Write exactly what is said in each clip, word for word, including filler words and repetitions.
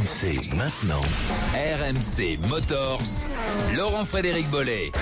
M C maintenant. R M C Motors, Laurent-Frédéric Bollé.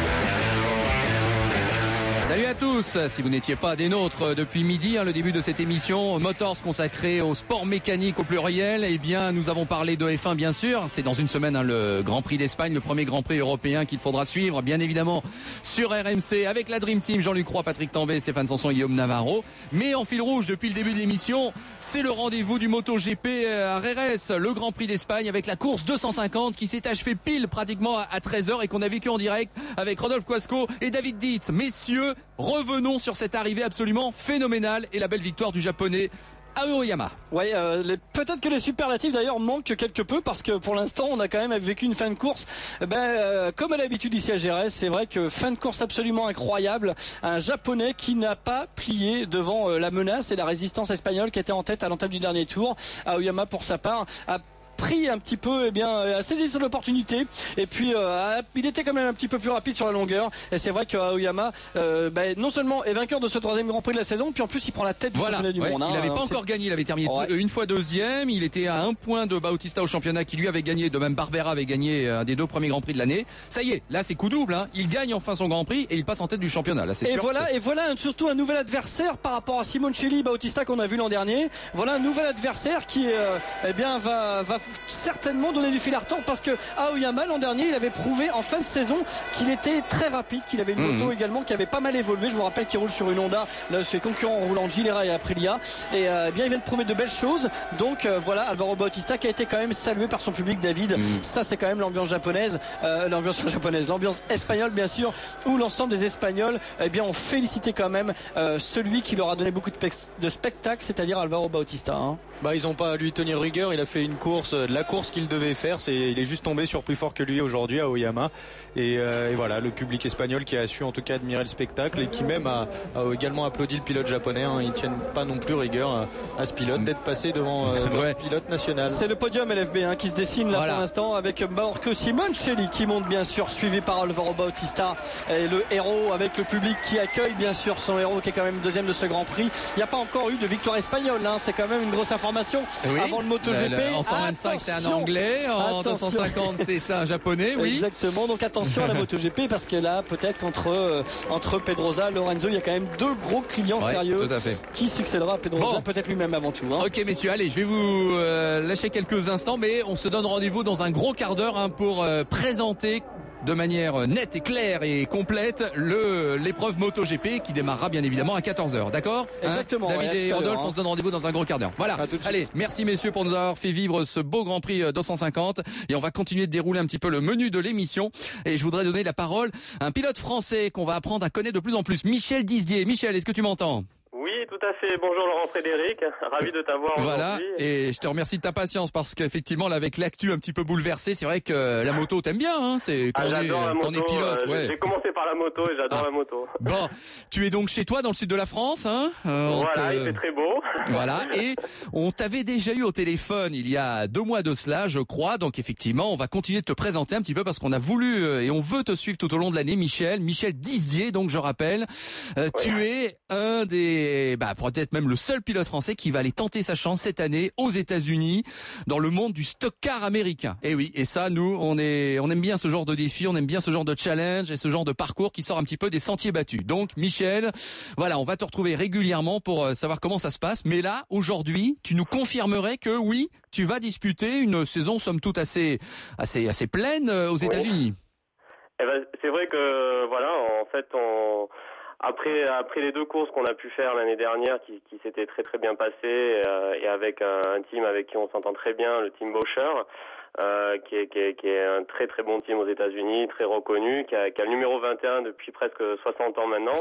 Salut à tous, si vous n'étiez pas des nôtres depuis midi, hein, le début de cette émission Motors consacrée au sport mécanique au pluriel, eh bien nous avons parlé de F un bien sûr, c'est dans une semaine hein, le Grand Prix d'Espagne, le premier Grand Prix européen qu'il faudra suivre bien évidemment sur R M C avec la Dream Team, Jean-Luc Roy, Patrick Tambay, Stéphane Sanson et Guillaume Navarro. Mais en fil rouge depuis le début de l'émission, c'est le rendez-vous du MotoGP à Jerez, le Grand Prix d'Espagne avec la course deux cent cinquante qui s'est achevée pile pratiquement à treize heures et qu'on a vécu en direct avec Rodolphe Quasco et David Dietz. Messieurs, revenons sur cette arrivée absolument phénoménale et la belle victoire du japonais Aoyama. Ouais, euh, les, peut-être que les superlatifs d'ailleurs manquent quelque peu parce que pour l'instant on a quand même vécu une fin de course ben, euh, comme à l'habitude ici à Jerez. C'est vrai que fin de course absolument incroyable, un japonais qui n'a pas plié devant euh, la menace et la résistance espagnole qui était en tête à l'entame du dernier tour. Aoyama pour sa part a pris un petit peu, eh bien, a saisi son opportunité et puis euh, a, il était quand même un petit peu plus rapide sur la longueur et c'est vrai que Aoyama euh, ben, non seulement est vainqueur de ce troisième Grand Prix de la saison, puis en plus il prend la tête du voilà, championnat du ouais, monde. Il n'avait hein, pas c'est... encore gagné, il avait terminé ouais. une fois deuxième, il était à un point de Bautista au championnat qui lui avait gagné, de même Barbera avait gagné un des deux premiers Grands Prix de l'année. Ça y est, là c'est coup double, hein. Il gagne enfin son Grand Prix et il passe en tête du championnat. Là, c'est et sûr, voilà, c'est... et voilà surtout un nouvel adversaire par rapport à Simoncelli, Bautista qu'on a vu l'an dernier. Voilà un nouvel adversaire qui euh, eh bien va, va certainement donner du fil à retordre parce que Aoyama l'an dernier il avait prouvé en fin de saison qu'il était très rapide, qu'il avait une mmh. moto également qui avait pas mal évolué. Je vous rappelle qu'il roule sur une Honda, là ses concurrents roulant Gilera et Aprilia et euh, bien il vient de prouver de belles choses. Donc euh, voilà Alvaro Bautista qui a été quand même salué par son public, David. Mmh. Ça c'est quand même l'ambiance japonaise, euh, l'ambiance japonaise, l'ambiance espagnole bien sûr, où l'ensemble des Espagnols eh bien ont félicité quand même euh, celui qui leur a donné beaucoup de, pe- de spectacle, c'est-à-dire Alvaro Bautista. Hein. Bah ils ont pas à lui tenir rigueur, il a fait une course, la course qu'il devait faire, c'est il est juste tombé sur plus fort que lui aujourd'hui à Aoyama et, euh, et voilà le public espagnol qui a su en tout cas admirer le spectacle et qui même a, a également applaudi le pilote japonais. Hein. Ils tiennent pas non plus rigueur à, à ce pilote d'être passé devant euh, ouais. le pilote national. C'est le podium L F B hein, qui se dessine là voilà. pour l'instant avec Marco Simoncelli qui monte bien sûr suivi par Alvaro Bautista et le héros avec le public qui accueille bien sûr son héros qui est quand même deuxième de ce Grand Prix. Il n'y a pas encore eu de victoire espagnole, hein. C'est quand même une grosse information oui. avant le MotoGP. Le, le, en cent vingt-cinq attention. C'est un anglais, en deux cent cinquante c'est un japonais, oui. Exactement, donc attention à la MotoGP parce que là peut-être qu'entre euh, entre Pedrosa, Lorenzo, il y a quand même deux gros clients ouais, sérieux tout à fait. Qui succédera à Pedrosa, bon. peut-être lui-même avant tout. Hein. Ok messieurs, allez, je vais vous euh, lâcher quelques instants, mais on se donne rendez-vous dans un gros quart d'heure hein, pour euh, présenter de manière nette et claire et complète le l'épreuve MotoGP qui démarrera bien évidemment à quatorze heures, d'accord hein? Exactement. David ouais, et Rodolphe, hein. on se donne rendez-vous dans un gros quart d'heure. Voilà. Allez, merci messieurs pour nous avoir fait vivre ce beau Grand Prix deux cent cinquante et on va continuer de dérouler un petit peu le menu de l'émission et je voudrais donner la parole à un pilote français qu'on va apprendre à connaître de plus en plus, Michel Dizier. Michel, est-ce que tu m'entends ? Oui, tout à fait. Bonjour Laurent-Frédéric, ravi de t'avoir voilà, aujourd'hui. Et je te remercie de ta patience parce qu'effectivement, là, avec l'actu un petit peu bouleversée, c'est vrai que la moto, t'aimes bien, hein, c'est quand, ah, on, est, moto, quand on est pilote. Euh, ouais. J'ai commencé par la moto et j'adore ah. la moto. Bon, tu es donc chez toi dans le sud de la France, hein euh, Voilà, te... il fait très beau. Voilà, et on t'avait déjà eu au téléphone il y a deux mois de cela, je crois. Donc effectivement, on va continuer de te présenter un petit peu parce qu'on a voulu euh, et on veut te suivre tout au long de l'année, Michel. Michel Dizier, donc je rappelle, euh, ouais. tu es un des, bah peut-être même le seul pilote français qui va aller tenter sa chance cette année aux États-Unis dans le monde du stock car américain. Et oui, et ça, nous, on est, on aime bien ce genre de défi, on aime bien ce genre de challenge et ce genre de parcours qui sort un petit peu des sentiers battus. Donc, Michel, voilà, on va te retrouver régulièrement pour savoir comment ça se passe. Mais là, aujourd'hui, tu nous confirmerais que oui, tu vas disputer une saison somme toute assez, assez, assez pleine aux oui. États-Unis. Eh ben, c'est vrai que voilà, en fait, on Après, après les deux courses qu'on a pu faire l'année dernière, qui, qui s'étaient très très bien passées, euh, et avec un, un team avec qui on s'entend très bien, le team Boscher, euh, qui est, qui est, qui est un très très bon team aux États-Unis, très reconnu, qui a, qui a le numéro vingt et un depuis presque soixante ans maintenant.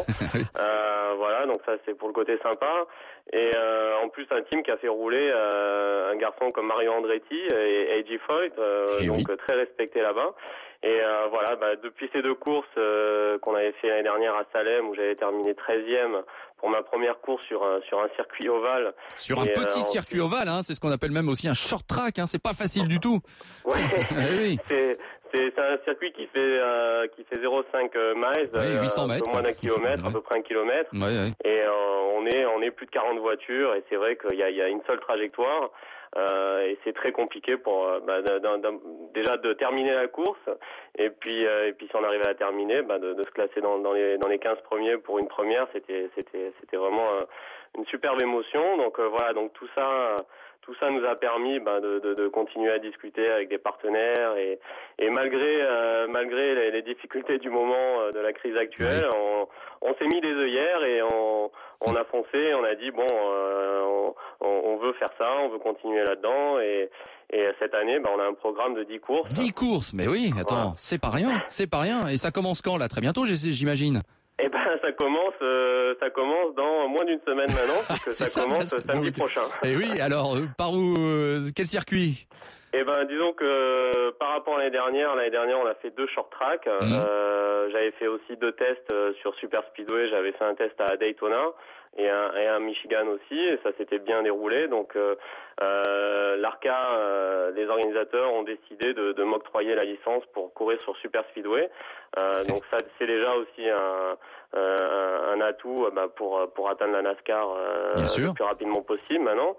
euh, voilà, donc ça c'est pour le côté sympa. Et euh, en plus un team qui a fait rouler euh, un garçon comme Mario Andretti et A J Foyt, euh, donc oui. très respecté là-bas. Et euh, voilà, bah, depuis ces deux courses euh, qu'on avait fait l'année dernière à Salem, où j'avais terminé treizième pour ma première course sur un, sur un circuit ovale. Sur un et petit euh, circuit ensuite... ovale, hein, c'est ce qu'on appelle même aussi un short track, hein, c'est pas facile du tout. Ouais, oui. c'est, c'est, c'est un circuit qui fait, euh, qui fait zéro virgule cinq miles, oui, huit cents mètres, un peu moins d'un kilomètre, ouais. à peu près un kilomètre. Ouais, ouais. Et euh, on est, on est plus de quarante voitures, et c'est vrai qu'il y a, il y a une seule trajectoire. euh, et c'est très compliqué pour bah, d'un, d'un, déjà de terminer la course et puis euh, et puis si on arrivait à terminer, bah, de, de se classer dans, dans les dans les quinze premiers pour une première, c'était c'était c'était vraiment euh, une superbe émotion. Donc euh, voilà, donc tout ça. Tout ça nous a permis bah, de, de, de continuer à discuter avec des partenaires et, et malgré euh, malgré les, les difficultés du moment euh, de la crise actuelle, oui. on, on s'est mis des œillères et on, on a foncé, on a dit bon, euh, on, on veut faire ça, on veut continuer là-dedans et, et cette année, bah, on a un programme de dix courses. dix courses, mais oui, attends, voilà. c'est pas rien, c'est pas rien. Et ça commence quand là? Très bientôt, j'imagine. Eh ben, ça commence, euh, ça commence dans moins d'une semaine maintenant, parce que ça, ça commence ça, samedi prochain. Et oui, alors, euh, par où, euh, quel circuit? Eh ben, disons que euh, par rapport à l'année dernière, l'année dernière, on a fait deux short track. Mmh. Euh, j'avais fait aussi deux tests euh, sur Super Speedway. J'avais fait un test à Daytona et un, et un Michigan aussi, et ça s'était bien déroulé. Donc, euh, euh, l'ARCA, euh, les organisateurs ont décidé de, de m'octroyer la licence pour courir sur Super Speedway. Euh, donc, ça, c'est déjà aussi un, euh, un atout bah, pour pour atteindre la NASCAR euh, le plus rapidement possible maintenant.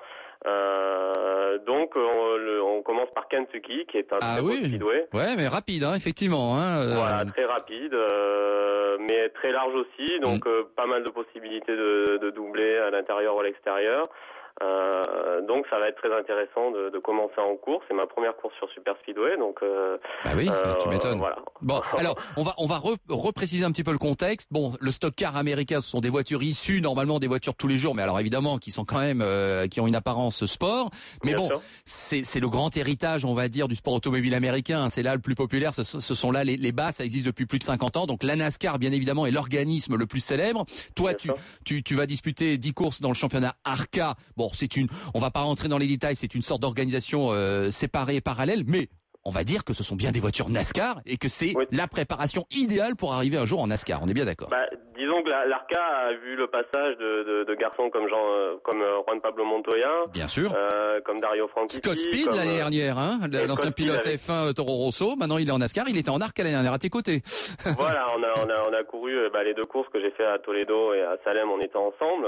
Euh, donc on, le, on commence par Kentucky qui est un ah très oui. beau speedway. Ouais, mais rapide, hein, effectivement. Hein, euh... Voilà, très rapide, euh, mais très large aussi, donc mm. euh, pas mal de possibilités de, de doubler à l'intérieur ou à l'extérieur. Euh, donc ça va être très intéressant de, de commencer en course. C'est ma première course sur Super Speedway, donc. Euh, bah oui, euh, tu m'étonnes. Voilà. Bon, alors on va on va re, repréciser un petit peu le contexte. Bon, le stock car américain, ce sont des voitures issues normalement des voitures de tous les jours, mais alors évidemment qui sont quand même euh, qui ont une apparence sport. Mais Bien bon, c'est c'est le grand héritage, on va dire, du sport automobile américain. C'est là le plus populaire. Ce, ce sont là les, les bases. Ça existe depuis plus de cinquante ans. Donc la NASCAR, bien évidemment, est l'organisme le plus célèbre. Toi, tu, tu tu vas disputer dix courses dans le championnat ARCA. Bon, c'est une, on va pas rentrer dans les détails, c'est une sorte d'organisation euh, séparée et parallèle, mais on va dire que ce sont bien des voitures NASCAR et que c'est oui. la préparation idéale pour arriver un jour en NASCAR. On est bien d'accord. Bah, disons que l'ARCA a vu le passage de, de, de garçons comme Jean, euh, comme Juan Pablo Montoya, bien sûr, euh, comme Dario Franchitti, Scott Speed comme, l'année dernière, hein, l'ancien pilote avec... F un Toro Rosso. Maintenant il est en NASCAR, il était en ARCA l'année dernière à tes côtés. Voilà, on a on a on a couru bah, les deux courses que j'ai fait à Toledo et à Salem, on était ensemble.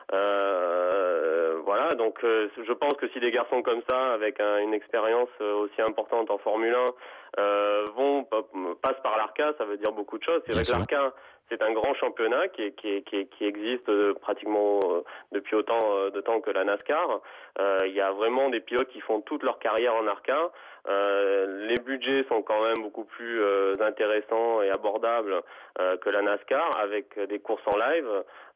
Euh, voilà, donc euh, je pense que si des garçons comme ça, avec un, une expérience aussi importante en Formule un, euh, vont passent par l'ARCA, ça veut dire beaucoup de choses. C'est vrai que l'ARCA, c'est un grand championnat qui, qui, qui, qui existe pratiquement depuis autant de temps que la NASCAR. Euh, il y a vraiment des pilotes qui font toute leur carrière en ARCA. Euh, les budgets sont quand même beaucoup plus euh, intéressants et abordables euh, que la NASCAR, avec des courses en live,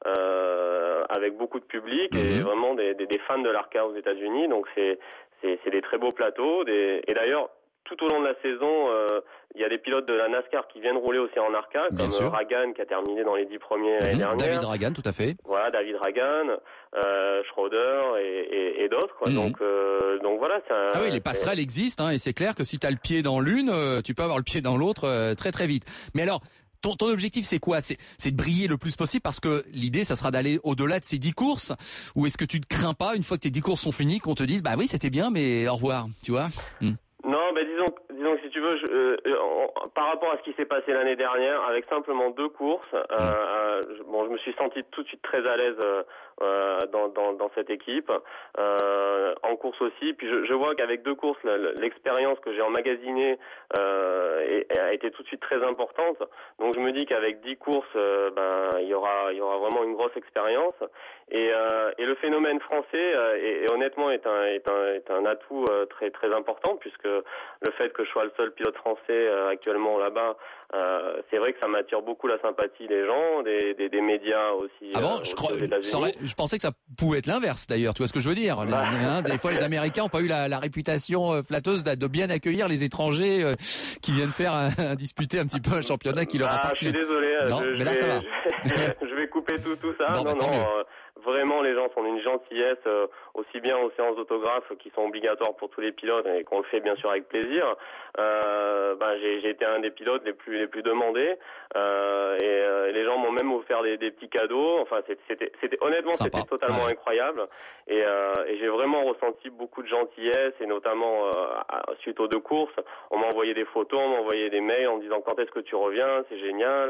euh, avec beaucoup de public mmh. et vraiment des, des, des fans de l'ARCA aux États-Unis. Donc c'est c'est, c'est des très beaux plateaux. Des, et d'ailleurs, tout au long de la saison, euh, il y a des pilotes de la NASCAR qui viennent rouler aussi en ARCA, Bien comme sûr. Ragan qui a terminé dans les dix premiers l'année mmh, dernière. David Ragan, tout à fait. Voilà, David Ragan, euh, Schroeder et, et, et d'autres. Quoi. Mmh. Donc, euh, donc voilà. C'est un, ah oui, les passerelles existent, hein, et c'est clair que si tu as le pied dans l'une, euh, tu peux avoir le pied dans l'autre euh, très très vite. Mais alors, ton, ton objectif, c'est quoi? C'est, c'est de briller le plus possible, parce que l'idée, ça sera d'aller au-delà de ces dix courses. Ou est-ce que tu te crains pas, une fois que tes dix courses sont finies, qu'on te dise, bah oui, c'était bien, mais au revoir, tu vois? mmh. Non, ben disons, disons que si tu veux, je, euh, en, par rapport à ce qui s'est passé l'année dernière, avec simplement deux courses, euh, euh, je, bon, je me suis senti tout de suite très à l'aise euh, dans, dans, dans cette équipe, euh, en course aussi. Puis je, je vois qu'avec deux courses, l'expérience que j'ai emmagasinée euh, a été tout de suite très importante. Donc je me dis qu'avec dix courses, euh, ben il y aura, il y aura vraiment une grosse expérience. Et, euh, et le phénomène français, euh, et, et honnêtement, est un, est un, est un atout euh, très, très important, puisque le fait que je sois le seul pilote français euh, actuellement là-bas, euh, c'est vrai que ça m'attire beaucoup la sympathie des gens, des, des, des médias aussi. Ah bon, euh, je, crois, je pensais que ça pouvait être l'inverse d'ailleurs, tu vois ce que je veux dire. Les, hein, des fois, les Américains n'ont pas eu la, la réputation flatteuse de, de bien accueillir les étrangers euh, qui viennent faire un, disputer un petit peu un championnat qui leur ah, appartient. Je suis désolé, non, je, mais je là vais, ça va. Je, je vais couper tout, tout ça. Bon, non, bah, non. Euh, Vraiment, les gens sont d'une gentillesse, euh, aussi bien aux séances d'autographes qui sont obligatoires pour tous les pilotes et qu'on le fait bien sûr avec plaisir. Euh, ben, j'ai, j'ai été un des pilotes les plus les plus demandés euh, et, euh, et les gens m'ont même offert des, des petits cadeaux. Enfin, c'était, c'était, c'était honnêtement, Sympa. C'était totalement ouais. incroyable. Et, euh, et j'ai vraiment ressenti beaucoup de gentillesse et notamment euh, suite aux deux courses, on m'a envoyé des photos, on m'a envoyé des mails en me disant quand est-ce que tu reviens, c'est génial.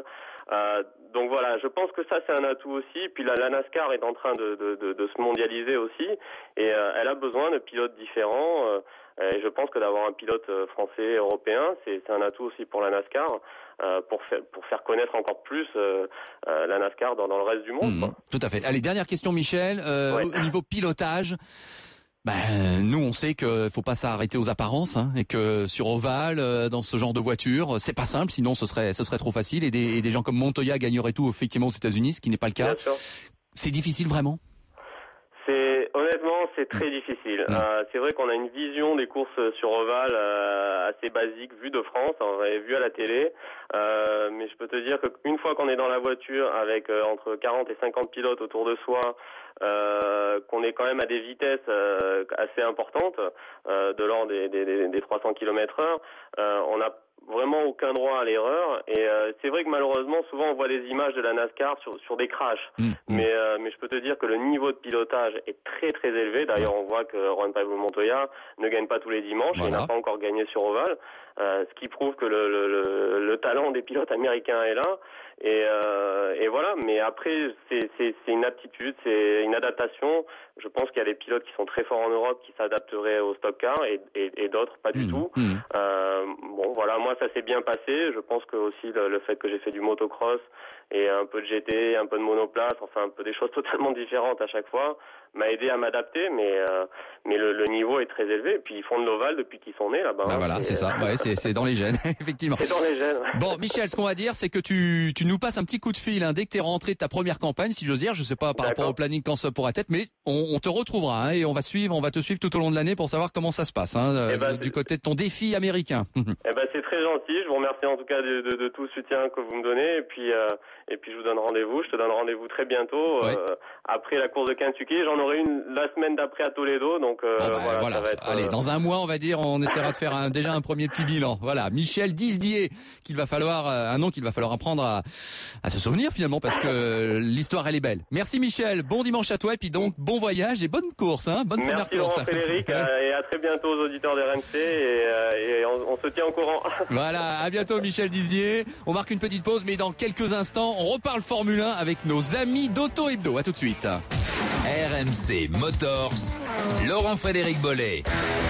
Euh, donc voilà, je pense que ça c'est un atout aussi. Puis la, la NASCAR est en train de, de, de, de se mondialiser aussi, et euh, elle a besoin de pilotes différents. Euh, et je pense que d'avoir un pilote français, européen, c'est, c'est un atout aussi pour la NASCAR, euh, pour faire pour faire connaître encore plus euh, euh, la NASCAR dans, dans le reste du monde. Mmh, quoi. Tout à fait. Allez, dernière question, Michel. Euh, ouais. Au niveau pilotage. Ben, nous, on sait qu'il faut pas s'arrêter aux apparences, hein, et que sur ovale, euh, dans ce genre de voiture, c'est pas simple, sinon ce serait, ce serait trop facile, et des, et des gens comme Montoya gagneraient tout effectivement aux États-Unis, ce qui n'est pas le cas. Bien sûr. C'est difficile vraiment. C'est honnêtement, c'est très difficile. Mmh. Euh, c'est vrai qu'on a une vision des courses sur ovale euh, assez basique, vue de France, on avait vu à la télé. Euh, mais je peux te dire qu'une fois qu'on est dans la voiture avec euh, entre quarante et cinquante pilotes autour de soi, euh, qu'on est quand même à des vitesses euh, assez importantes, euh, de l'ordre des, des, des, des trois cents kilomètres heure, euh, on a vraiment aucun droit à l'erreur, et euh, c'est vrai que malheureusement souvent on voit des images de la NASCAR sur sur des crashs, mmh, mais euh, mais je peux te dire que le niveau de pilotage est très très élevé. D'ailleurs ouais. on voit que Juan Pablo Montoya ne gagne pas tous les dimanches, voilà. Il n'a pas encore gagné sur ovale, euh, ce qui prouve que le, le le le talent des pilotes américains est là, et euh, et voilà. Mais après c'est c'est c'est une aptitude, c'est une adaptation. Je pense qu'il y a des pilotes qui sont très forts en Europe qui s'adapteraient au stock car, et et, et d'autres pas du mmh, tout. Mmh. Euh, bon voilà, moi ça s'est bien passé. Je pense que aussi le, le fait que j'ai fait du motocross et un peu de G T, un peu de monoplace, enfin un peu des choses totalement différentes à chaque fois, m'a aidé à m'adapter, mais euh, mais le, le niveau est très élevé. Et puis ils font de l'ovale depuis qu'ils sont nés là-bas. Bah hein, voilà, c'est, c'est ça. Ouais, c'est c'est dans les gènes, effectivement. C'est dans les gènes. Ouais. Bon, Michel, ce qu'on va dire, c'est que tu tu nous passes un petit coup de fil hein, dès que t'es rentré de ta première campagne, si j'ose dire. Je sais pas par D'accord. rapport au planning quand ça pourra être, mais on, on te retrouvera hein, et on va suivre, on va te suivre tout au long de l'année pour savoir comment ça se passe hein, eh ben, du côté de ton défi américain. Eh ben c'est très gentil. Je vous remercie en tout cas de, de, de tout le soutien que vous me donnez, et puis euh, et puis je vous donne rendez-vous. Je te donne rendez-vous très bientôt ouais. euh, après la course de Kentucky. J'en aurai une la semaine d'après à Toledo, donc euh, ah bah, voilà. voilà. Ça va être, Allez, euh... dans un mois, on va dire, on essaiera de faire un, déjà un premier petit bilan. Voilà, Michel Dizier, qu'il va falloir un nom qu'il va falloir apprendre à, à se souvenir finalement, parce que l'histoire elle est belle. Merci Michel, bon dimanche à toi, et puis donc bon voyage et bonne course, hein, bonne Merci première course. Merci Frédéric, et à très bientôt aux auditeurs de R M C, et, et on, on se tient au courant. Voilà, à bientôt Michel Dizier. On marque une petite pause, mais dans quelques instants, on reparle Formule un avec nos amis d'Auto Hebdo. À tout de suite. R M C Motors, Laurent-Frédéric Bollet.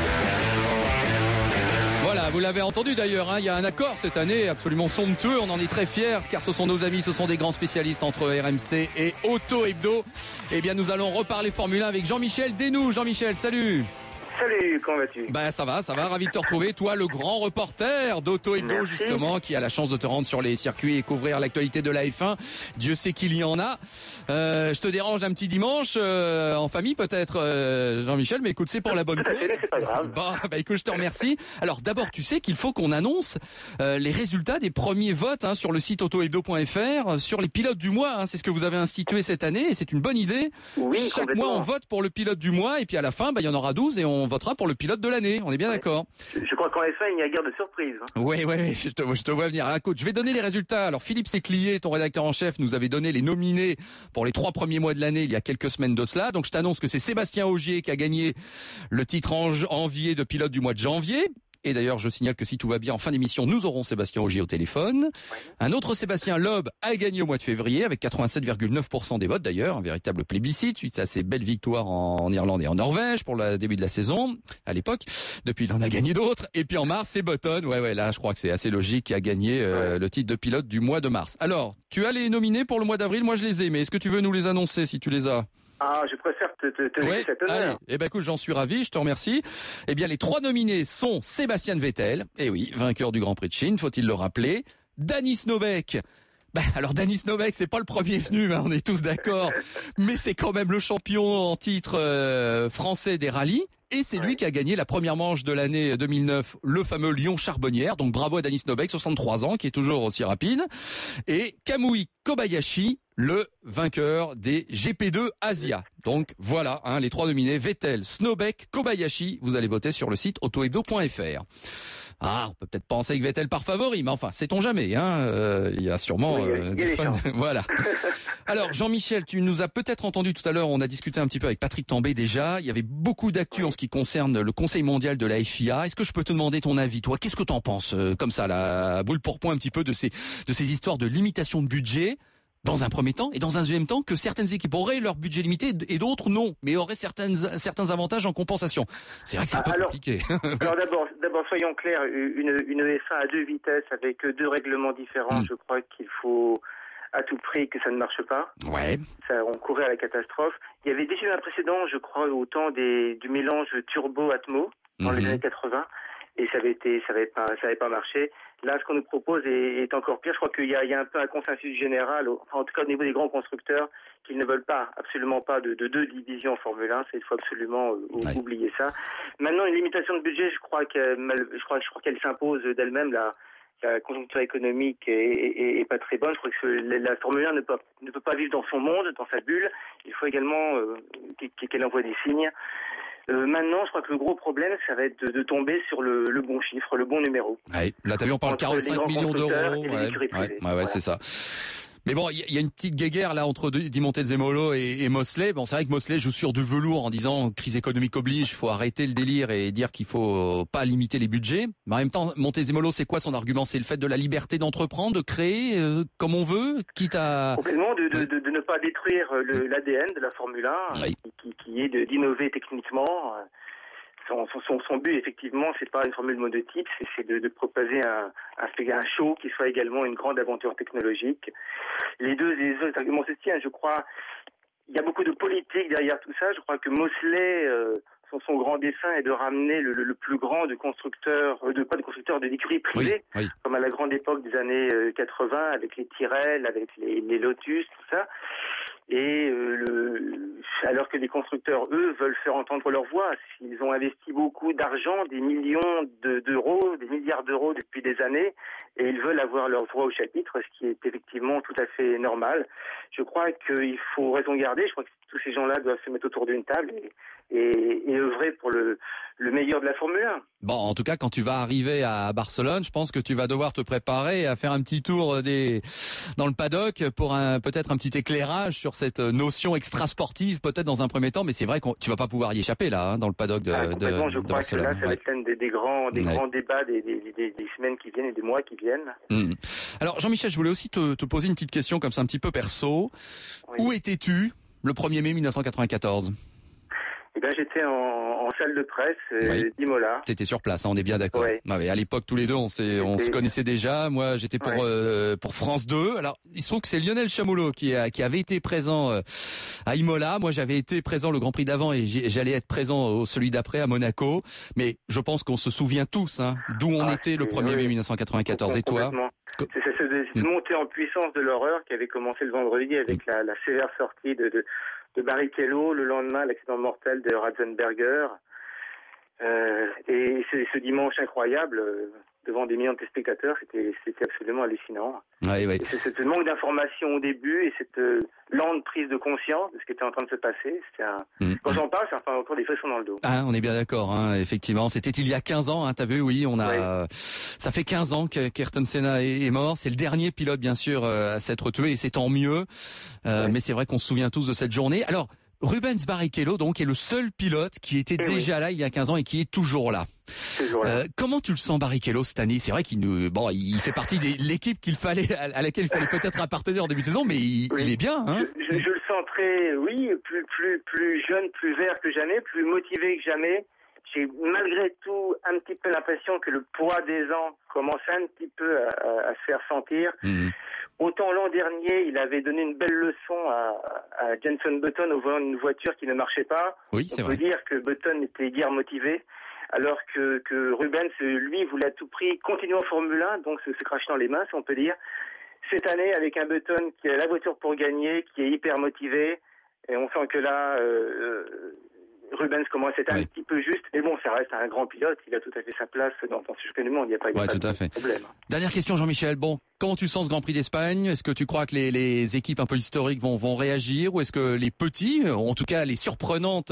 Voilà, vous l'avez entendu d'ailleurs, hein, il y a un accord cette année absolument somptueux, on en est très fiers car ce sont nos amis, ce sont des grands spécialistes entre R M C et Auto Hebdo. Eh bien nous allons reparler Formule un avec Jean-Michel Desnoux. Jean-Michel, salut. Salut, comment vas-tu? Bah ça va, ça va, ravi de te retrouver. Toi, le grand reporter d'Auto Hebdo justement, qui a la chance de te rendre sur les circuits et couvrir l'actualité de la F un. Dieu sait qu'il y en a. Euh, je te dérange un petit dimanche euh, en famille peut-être, euh, Jean-Michel, mais écoute, c'est pour la bonne cause. C'est pas grave. Bah, bah écoute, je te remercie. Alors d'abord, tu sais qu'il faut qu'on annonce euh, les résultats des premiers votes hein, sur le site auto hebdo point f r sur les pilotes du mois. Hein, c'est ce que vous avez institué cette année et c'est une bonne idée. Oui, chaque mois, on vote pour le pilote du mois et puis à la fin, bah, il y en aura douze et on votera pour le pilote de l'année. On est bien d'accord? Je, je crois qu'en F un, il n'y a guère de surprise. Hein. Oui, oui, oui, je te, je te vois venir. Ah, écoute, je vais donner les résultats. Alors, Philippe Séclier, ton rédacteur en chef, nous avait donné les nominés pour les trois premiers mois de l'année il y a quelques semaines de cela. Donc, je t'annonce que c'est Sébastien Ogier qui a gagné le titre en janvier de pilote du mois de janvier. Et d'ailleurs, je signale que si tout va bien, en fin d'émission, nous aurons Sébastien Ogier au téléphone. Ouais. Un autre Sébastien Loeb a gagné au mois de février avec quatre-vingt-sept virgule neuf pour cent des votes d'ailleurs, un véritable plébiscite suite à ses belles victoires en Irlande et en Norvège pour le début de la saison à l'époque. Depuis, il en a gagné d'autres. Et puis en mars, c'est Button. Ouais, ouais, là, je crois que c'est assez logique, qui a gagné euh, ouais. le titre de pilote du mois de mars. Alors, tu as les nominés pour le mois d'avril. Moi, je les ai. Mais est-ce que tu veux nous les annoncer si tu les as? Ah, je préfère te, te, te laisser ouais, cet honneur. Allez, eh ben écoute, j'en suis ravi, je te remercie. Eh bien, les trois nominés sont Sébastien Vettel, eh oui, vainqueur du Grand Prix de Chine, faut-il le rappeler. Danny Snowbeck. Ben, alors Danny Snowbeck, c'est pas le premier venu, hein, on est tous d'accord, mais c'est quand même le champion en titre euh, français des rallyes. Et c'est lui qui a gagné la première manche de l'année deux mille neuf, le fameux Lyon-Charbonnières. Donc bravo à Danny Snowbeck, soixante-trois ans, qui est toujours aussi rapide. Et Kamui Kobayashi, le vainqueur des G P deux Asia. Donc voilà, hein, les trois nominés, Vettel, Snowbeck, Kobayashi. Vous allez voter sur le site auto hebdo point f r. Ah, on peut peut-être penser que Vettel par favori, mais enfin, sait-on jamais. Hein, euh, il y a sûrement oui, euh, des fans. Voilà. Alors Jean-Michel, tu nous as peut-être entendu tout à l'heure, on a discuté un petit peu avec Patrick Tambay déjà, il y avait beaucoup d'actu en ce qui concerne le Conseil mondial de la F I A. Est-ce que je peux te demander ton avis, toi? Qu'est-ce que tu en penses, euh, comme ça, la boule pour point un petit peu de ces, de ces histoires de limitation de budget dans un premier temps, et dans un deuxième temps, que certaines équipes auraient leur budget limité et d'autres non, mais auraient certaines, certains avantages en compensation. C'est vrai que c'est un peu alors, compliqué. alors d'abord, d'abord soyons clairs, une, une E F A à deux vitesses avec deux règlements différents, mm. je crois qu'il faut à tout prix que ça ne marche pas. Ouais. Ça, on courait à la catastrophe. Il y avait déjà eu un précédent, je crois, au temps des, du mélange turbo-atmo dans mm-hmm. les années quatre-vingts, et ça avait été, ça avait pas, ça avait pas marché. Là, ce qu'on nous propose est, est encore pire. Je crois qu'il y a, il y a un peu un consensus général, enfin, en tout cas au niveau des grands constructeurs, qu'ils ne veulent pas, absolument pas de, de deux divisions en Formule un. Il faut absolument euh, ouais. oublier ça. Maintenant, une limitation de budget, je crois qu'elle, je crois, je crois qu'elle s'impose d'elle-même. La, la conjoncture économique est, est, est pas très bonne. Je crois que la, la Formule un ne peut, ne peut pas vivre dans son monde, dans sa bulle. Il faut également euh, qu'elle envoie des signes. Euh, maintenant, je crois que le gros problème, ça va être de, de tomber sur le, le bon chiffre, le bon numéro. Ouais, là, t'as vu, on parle de quarante-cinq millions d'euros. Ouais, ouais, ouais, ouais, c'est ça. Mais bon, il y, y a une petite guéguerre là entre Di Montezemolo et, et Mosley. Bon, c'est vrai que Mosley joue sur du velours en disant crise économique oblige, faut arrêter le délire et dire qu'il faut pas limiter les budgets. Mais en même temps, Montezemolo, c'est quoi son argument? C'est le fait de la liberté d'entreprendre, de créer euh, comme on veut, quitte à complètement de, de, de, de ne pas détruire le, l'A D N de la Formule un, oui. qui, qui est de, d'innover techniquement. Son, son, son but, effectivement, c'est pas une formule monotype, c'est, c'est de, de proposer un, un, un show qui soit également une grande aventure technologique. Les deux, les deux arguments se tiennent, je crois. Il y a beaucoup de politique derrière tout ça. Je crois que Mosley, euh, son, son grand dessein est de ramener le, le, le plus grand de constructeurs, euh, de pas de constructeurs, de d'écuries privées, oui, oui. comme à la grande époque des années quatre-vingts, avec les Tyrrell, avec les, les Lotus, tout ça. Et euh, le, alors que les constructeurs, eux, veulent faire entendre leur voix. Ils ont investi beaucoup d'argent, des millions de, d'euros, des milliards d'euros depuis des années, et ils veulent avoir leur voix au chapitre, ce qui est effectivement tout à fait normal. Je crois qu'il faut raison garder. Je crois que tous ces gens-là doivent se mettre autour d'une table et, et, et œuvrer pour le, le meilleur de la Formule un. Bon, en tout cas, quand tu vas arriver à Barcelone, je pense que tu vas devoir te préparer à faire un petit tour des dans le paddock pour un peut-être un petit éclairage sur cette notion extra sportive, peut-être dans un premier temps, mais c'est vrai que tu vas pas pouvoir y échapper là, hein, dans le paddock de, ah, de, je de crois Barcelone. Que là, ça va être l'un des, des grands, des ouais. grands débats des, des, des, des semaines qui viennent et des mois qui viennent. Mmh. Alors, Jean-Michel, je voulais aussi te, te poser une petite question comme ça, un petit peu perso. Oui. Où étais-tu le premier mai mille neuf cent quatre-vingt-quatorze? Eh ben, j'étais en, en salle de presse euh, oui. d'Imola. T'étais sur place, hein, on est bien d'accord. Oui. Ah, mais à l'époque, tous les deux, on, s'est, on se connaissait déjà. Moi, j'étais pour oui. euh, pour France deux. Alors, il se trouve que c'est Lionel Chamoulot qui, a, qui avait été présent euh, à Imola. Moi, j'avais été présent le Grand Prix d'avant et j'allais être présent au celui d'après à Monaco. Mais je pense qu'on se souvient tous, hein, d'où on ah, était le premier mai oui. mille neuf cent quatre-vingt-quatorze. Et toi? C'est, c'est cette mmh. montée en puissance de l'horreur qui avait commencé le vendredi avec mmh. la, la sévère sortie de, de, de Barrichello, le lendemain l'accident mortel de Ratzenberger, euh, et c'est ce dimanche incroyable euh, devant des millions de spectateurs, c'était, c'était absolument hallucinant. Oui, oui. Et c'est ce manque d'information au début et cette euh, lente prise de conscience de ce qui était en train de se passer. C'était un... mmh. Quand j'en parle, ça me fait encore des frissons dans le dos. Ah, on est bien d'accord, hein, effectivement. C'était il y a quinze ans, hein, t'as vu, oui, on a, oui. ça fait quinze ans qu'Ayrton Senna est, est mort. C'est le dernier pilote, bien sûr, euh, à s'être tué, et c'est tant mieux. Euh, oui. Mais c'est vrai qu'on se souvient tous de cette journée. Alors, Rubens Barrichello, donc, est le seul pilote qui était et déjà oui. là il y a quinze ans et qui est toujours là. Toujours là. Euh, comment tu le sens, Barrichello, cette année? C'est vrai qu'il nous, bon, il fait partie de l'équipe qu'il fallait, à laquelle il fallait peut-être appartenir en début de saison, mais il, oui. il est bien, hein? Je, je, je le sens très, oui, plus, plus, plus jeune, plus vert que jamais, plus motivé que jamais. J'ai malgré tout un petit peu l'impression que le poids des ans commence un petit peu à, à, à se faire sentir. Mmh. Autant l'an dernier, il avait donné une belle leçon à, à Jenson Button au volant d'une voiture qui ne marchait pas. Oui, c'est on vrai. peut dire que Button était guère motivé, alors que, que Rubens, lui, voulait à tout prix continuer en Formule un, donc se, se cracher dans les mains, si on peut dire. Cette année, avec un Button qui a la voiture pour gagner, qui est hyper motivé, et on sent que là... Euh, Rubens commence à être oui. un petit peu juste, mais bon, ça reste un grand pilote, il a tout à fait sa place dans, dans ce championnat du monde, il n'y a pas, il y a ouais, pas tout de à fait. problème. Dernière question, Jean-Michel, bon, comment tu sens ce Grand Prix d'Espagne? Est-ce que tu crois que les, les équipes un peu historiques vont, vont réagir, ou est-ce que les petits, en tout cas les surprenantes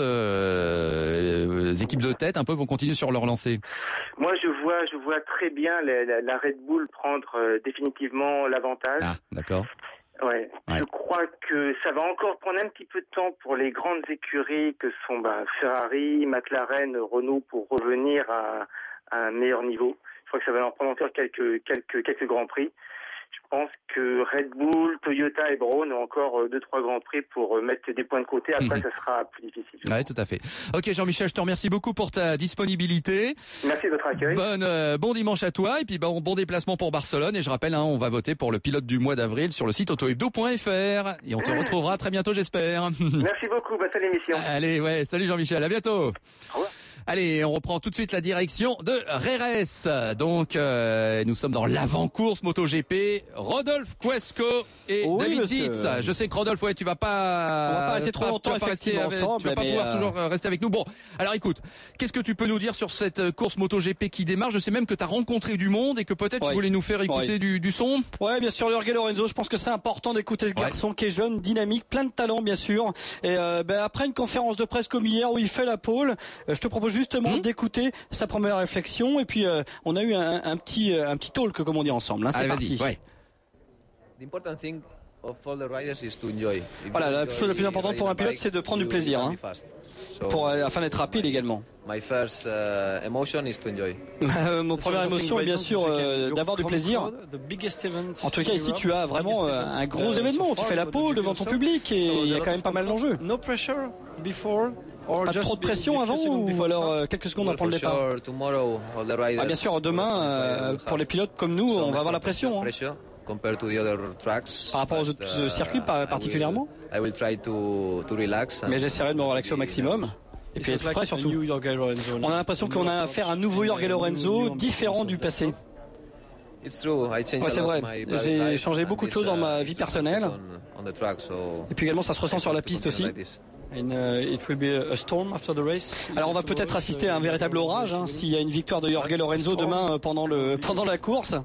euh, équipes de tête, un peu vont continuer sur leur lancée? Moi, je vois, je vois très bien la, la, la Red Bull prendre euh, définitivement l'avantage. Ah, d'accord. Ouais. ouais. Je crois que ça va encore prendre un petit peu de temps pour les grandes écuries que sont bah, Ferrari, McLaren, Renault pour revenir à, à un meilleur niveau. Je crois que ça va en prendre encore quelques quelques quelques grands prix. Je pense que Red Bull, Toyota et Brown ont encore deux trois grands prix pour mettre des points de côté. Après, mmh. ça sera plus difficile. Oui, tout à fait. Ok, Jean-Michel, je te remercie beaucoup pour ta disponibilité. Merci de votre accueil. Bonne, euh, bon dimanche à toi et puis bon, bon déplacement pour Barcelone. Et je rappelle, hein, on va voter pour le pilote du mois d'avril sur le site auto hebdo point f r et on te mmh. retrouvera très bientôt, j'espère. Merci beaucoup, bonne émission. Allez, ouais, salut Jean-Michel, à bientôt. Au revoir. Allez, on reprend tout de suite la direction de Rérès. Donc, euh, nous sommes dans l'avant-course MotoGP. Rodolphe Cuesco et oui, David monsieur. Dietz. Je sais que Rodolphe, ouais, tu vas pas, on va pas rester trop longtemps, tu vas pas rester avec, ensemble, tu vas pas pouvoir euh... toujours rester avec nous. Bon, alors écoute, qu'est-ce que tu peux nous dire sur cette course MotoGP qui démarre? Je sais même que tu as rencontré du monde et que peut-être ouais. tu voulais nous faire écouter ouais. du, du son. Ouais, bien sûr, Jorge Lorenzo. Je pense que c'est important d'écouter ce ouais. garçon qui est jeune, dynamique, plein de talent, bien sûr. Et euh, ben, après une conférence de presse comme hier où il fait la pole, je te propose justement mmh. d'écouter sa première réflexion et puis euh, on a eu un, un petit euh, un petit talk comme on dit ensemble. Hein, c'est Allez, parti. Ouais. Voilà, la chose la plus importante pour un pilote, c'est de prendre du plaisir, hein, pour euh, afin d'être rapide également. My first uh, emotion is to enjoy. Mon première émotion est bien sûr euh, d'avoir du plaisir. En tout cas ici tu as vraiment euh, un gros événement. Tu fais la pole devant ton public et il y a quand même pas mal d'enjeux. Pas trop de pression avant ou alors euh, quelques secondes avant le départ. Ah, bien sûr, demain, euh, pour les pilotes comme nous, on va avoir la pression. Hein. Par rapport aux autres euh, circuits particulièrement. Mais j'essaierai de me relaxer au maximum. Et puis être prêt surtout. On a l'impression qu'on a affaire à un nouveau Jorge Lorenzo, différent du passé. Ouais, c'est vrai, j'ai changé beaucoup de choses dans ma vie personnelle. Et puis également ça se ressent sur la piste aussi. And, uh, it will be a storm after the race. Alors on va peut-être assister à un véritable orage hein, s'il y a une victoire de Jorge Lorenzo demain euh, pendant, le, pendant la course.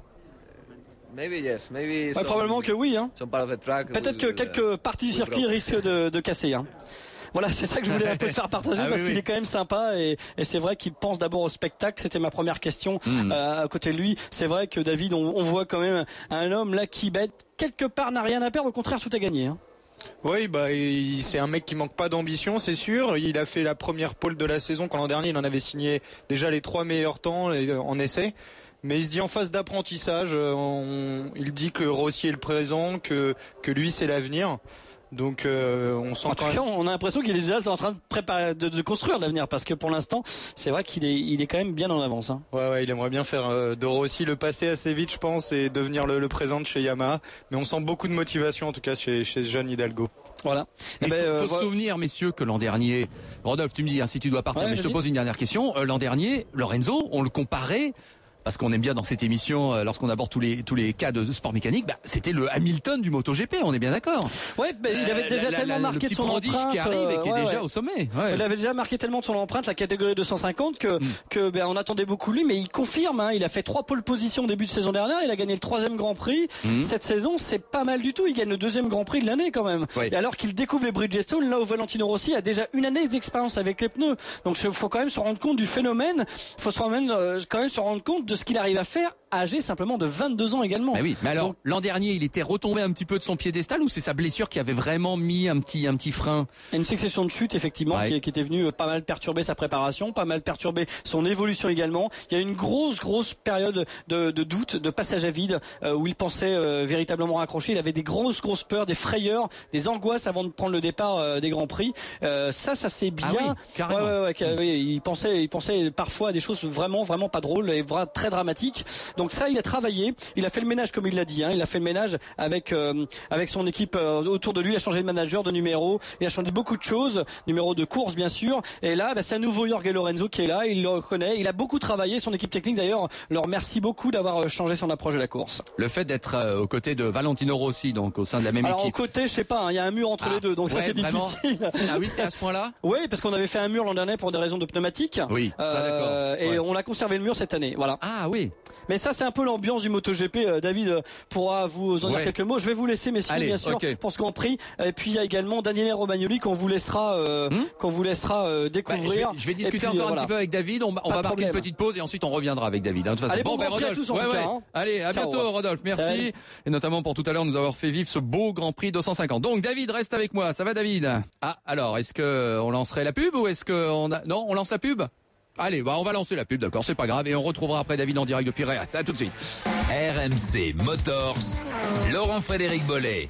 Maybe yes, maybe ouais, probablement que oui. Hein. Peut-être que quelques parties du circuit risquent de, de casser. Hein. Voilà, c'est ça que je voulais un peu te faire partager ah, parce oui, qu'il oui. est quand même sympa et, et c'est vrai qu'il pense d'abord au spectacle. C'était ma première question mmh. euh, à côté de lui. C'est vrai que David, on, on voit quand même un homme là qui bête quelque part n'a rien à perdre. Au contraire, tout à gagner. Hein. Oui, bah, c'est un mec qui manque pas d'ambition, c'est sûr. Il a fait la première pole de la saison quand l'an dernier, il en avait signé déjà les trois meilleurs temps en essai. Mais il se dit en phase d'apprentissage, on, il dit que Rossi est le présent, que, que lui c'est l'avenir. Donc euh, on sent en tout cas, on a l'impression qu'il est déjà en train de préparer, de, de construire l'avenir, parce que pour l'instant, c'est vrai qu'il est, il est quand même bien en avance. Hein. Ouais, ouais, il aimerait bien faire euh, de Rossi le passé assez vite, je pense, et devenir le, le présent de chez Yamaha. Mais on sent beaucoup de motivation, en tout cas, chez, chez ce jeune Hidalgo. Voilà. Il ben, faut, euh, faut voilà. se souvenir, messieurs, que l'an dernier, Rodolphe, tu me dis hein, si tu dois partir, ouais, mais je te pose une dernière question. Euh, l'an dernier, Lorenzo, on le comparait. Parce qu'on aime bien dans cette émission, euh, lorsqu'on aborde tous les tous les cas de, de sport mécanique, bah, c'était le Hamilton du MotoGP, on est bien d'accord. Ouais, bah, il avait déjà euh, la, tellement la, marqué de son empreinte qui arrive et qui est ouais, déjà ouais. au sommet. Ouais. Il avait déjà marqué tellement de son empreinte, la catégorie deux cent cinquante, que mm. que ben on attendait beaucoup lui, mais il confirme. Hein, il a fait trois pole positions au début de saison dernière, il a gagné le troisième Grand Prix. Mm. Cette saison, c'est pas mal du tout. Il gagne le deuxième Grand Prix de l'année quand même. Ouais. Et alors qu'il découvre les Bridgestone, là où Valentino Rossi a déjà une année d'expérience avec les pneus. Donc il faut quand même se rendre compte du phénomène. Il faut se rendre, euh, quand même se rendre compte de ce qu'il arrive à faire. Âgé simplement de vingt-deux ans également. Bah oui, mais alors donc, l'an dernier, il était retombé un petit peu de son piédestal ou c'est sa blessure qui avait vraiment mis un petit un petit frein? Une succession de chutes effectivement ouais. qui, qui était venue pas mal perturber sa préparation, pas mal perturber son évolution également. Il y a une grosse grosse période de, de doute, de passage à vide euh, où il pensait euh, véritablement raccrocher. Il avait des grosses grosses peurs, des frayeurs, des angoisses avant de prendre le départ euh, des grands prix. Euh, ça, ça c'est bien. Ah oui, carrément. Ouais, ouais, ouais, ouais, il pensait, il pensait parfois à des choses vraiment vraiment pas drôles et vraiment très dramatiques. Donc ça, il a travaillé, il a fait le ménage comme il l'a dit, hein, il a fait le ménage avec euh, avec son équipe euh, autour de lui, il a changé de manager, de numéro, il a changé beaucoup de choses, numéro de course bien sûr, et là bah, c'est un nouveau Jorge Lorenzo qui est là, il le reconnaît, il a beaucoup travaillé, son équipe technique d'ailleurs leur remercie beaucoup d'avoir changé son approche de la course. Le fait d'être euh, aux côtés de Valentino Rossi, donc au sein de la même Alors, équipe. Alors aux côtés, je sais pas, il hein, y a un mur entre ah, les deux, donc ouais, ça c'est vraiment, difficile. C'est, ah oui, c'est à ce point-là. Oui, parce qu'on avait fait un mur l'an dernier pour des raisons de pneumatiques. Oui, ça euh, d'accord. Et ouais. on a conservé le mur cette année, voilà. Ah oui. Mais ça, ça c'est un peu l'ambiance du MotoGP. Euh, David pourra vous en dire ouais. quelques mots. Je vais vous laisser, messieurs, Allez, bien sûr, okay. pour ce Grand Prix. Et puis il y a également Daniele Romagnoli qu'on vous laissera, euh, hmm qu'on vous laissera euh, découvrir. Bah, je, vais, je vais discuter puis, encore euh, un voilà. petit peu avec David. On, on va marquer une petite pause et ensuite on reviendra avec David. Hein, de toute façon. Allez, bon, bon ben, Rodolphe, à tous en ouais, tout ouais. cas. Hein. Allez, à Ciao, bientôt, ouais. Rodolphe. Merci. Salut. Et notamment pour tout à l'heure nous avoir fait vivre ce beau Grand Prix deux cent cinquante. Donc David, reste avec moi. Ça va, David? Ah, alors, est-ce que on lancerait la pub ou est-ce que on a... non, on lance la pub? Allez, bah on va lancer la pub, d'accord, c'est pas grave, et on retrouvera après David en direct depuis Réa. Ça, tout de suite. R M C Motors, Laurent-Frédéric Bollet.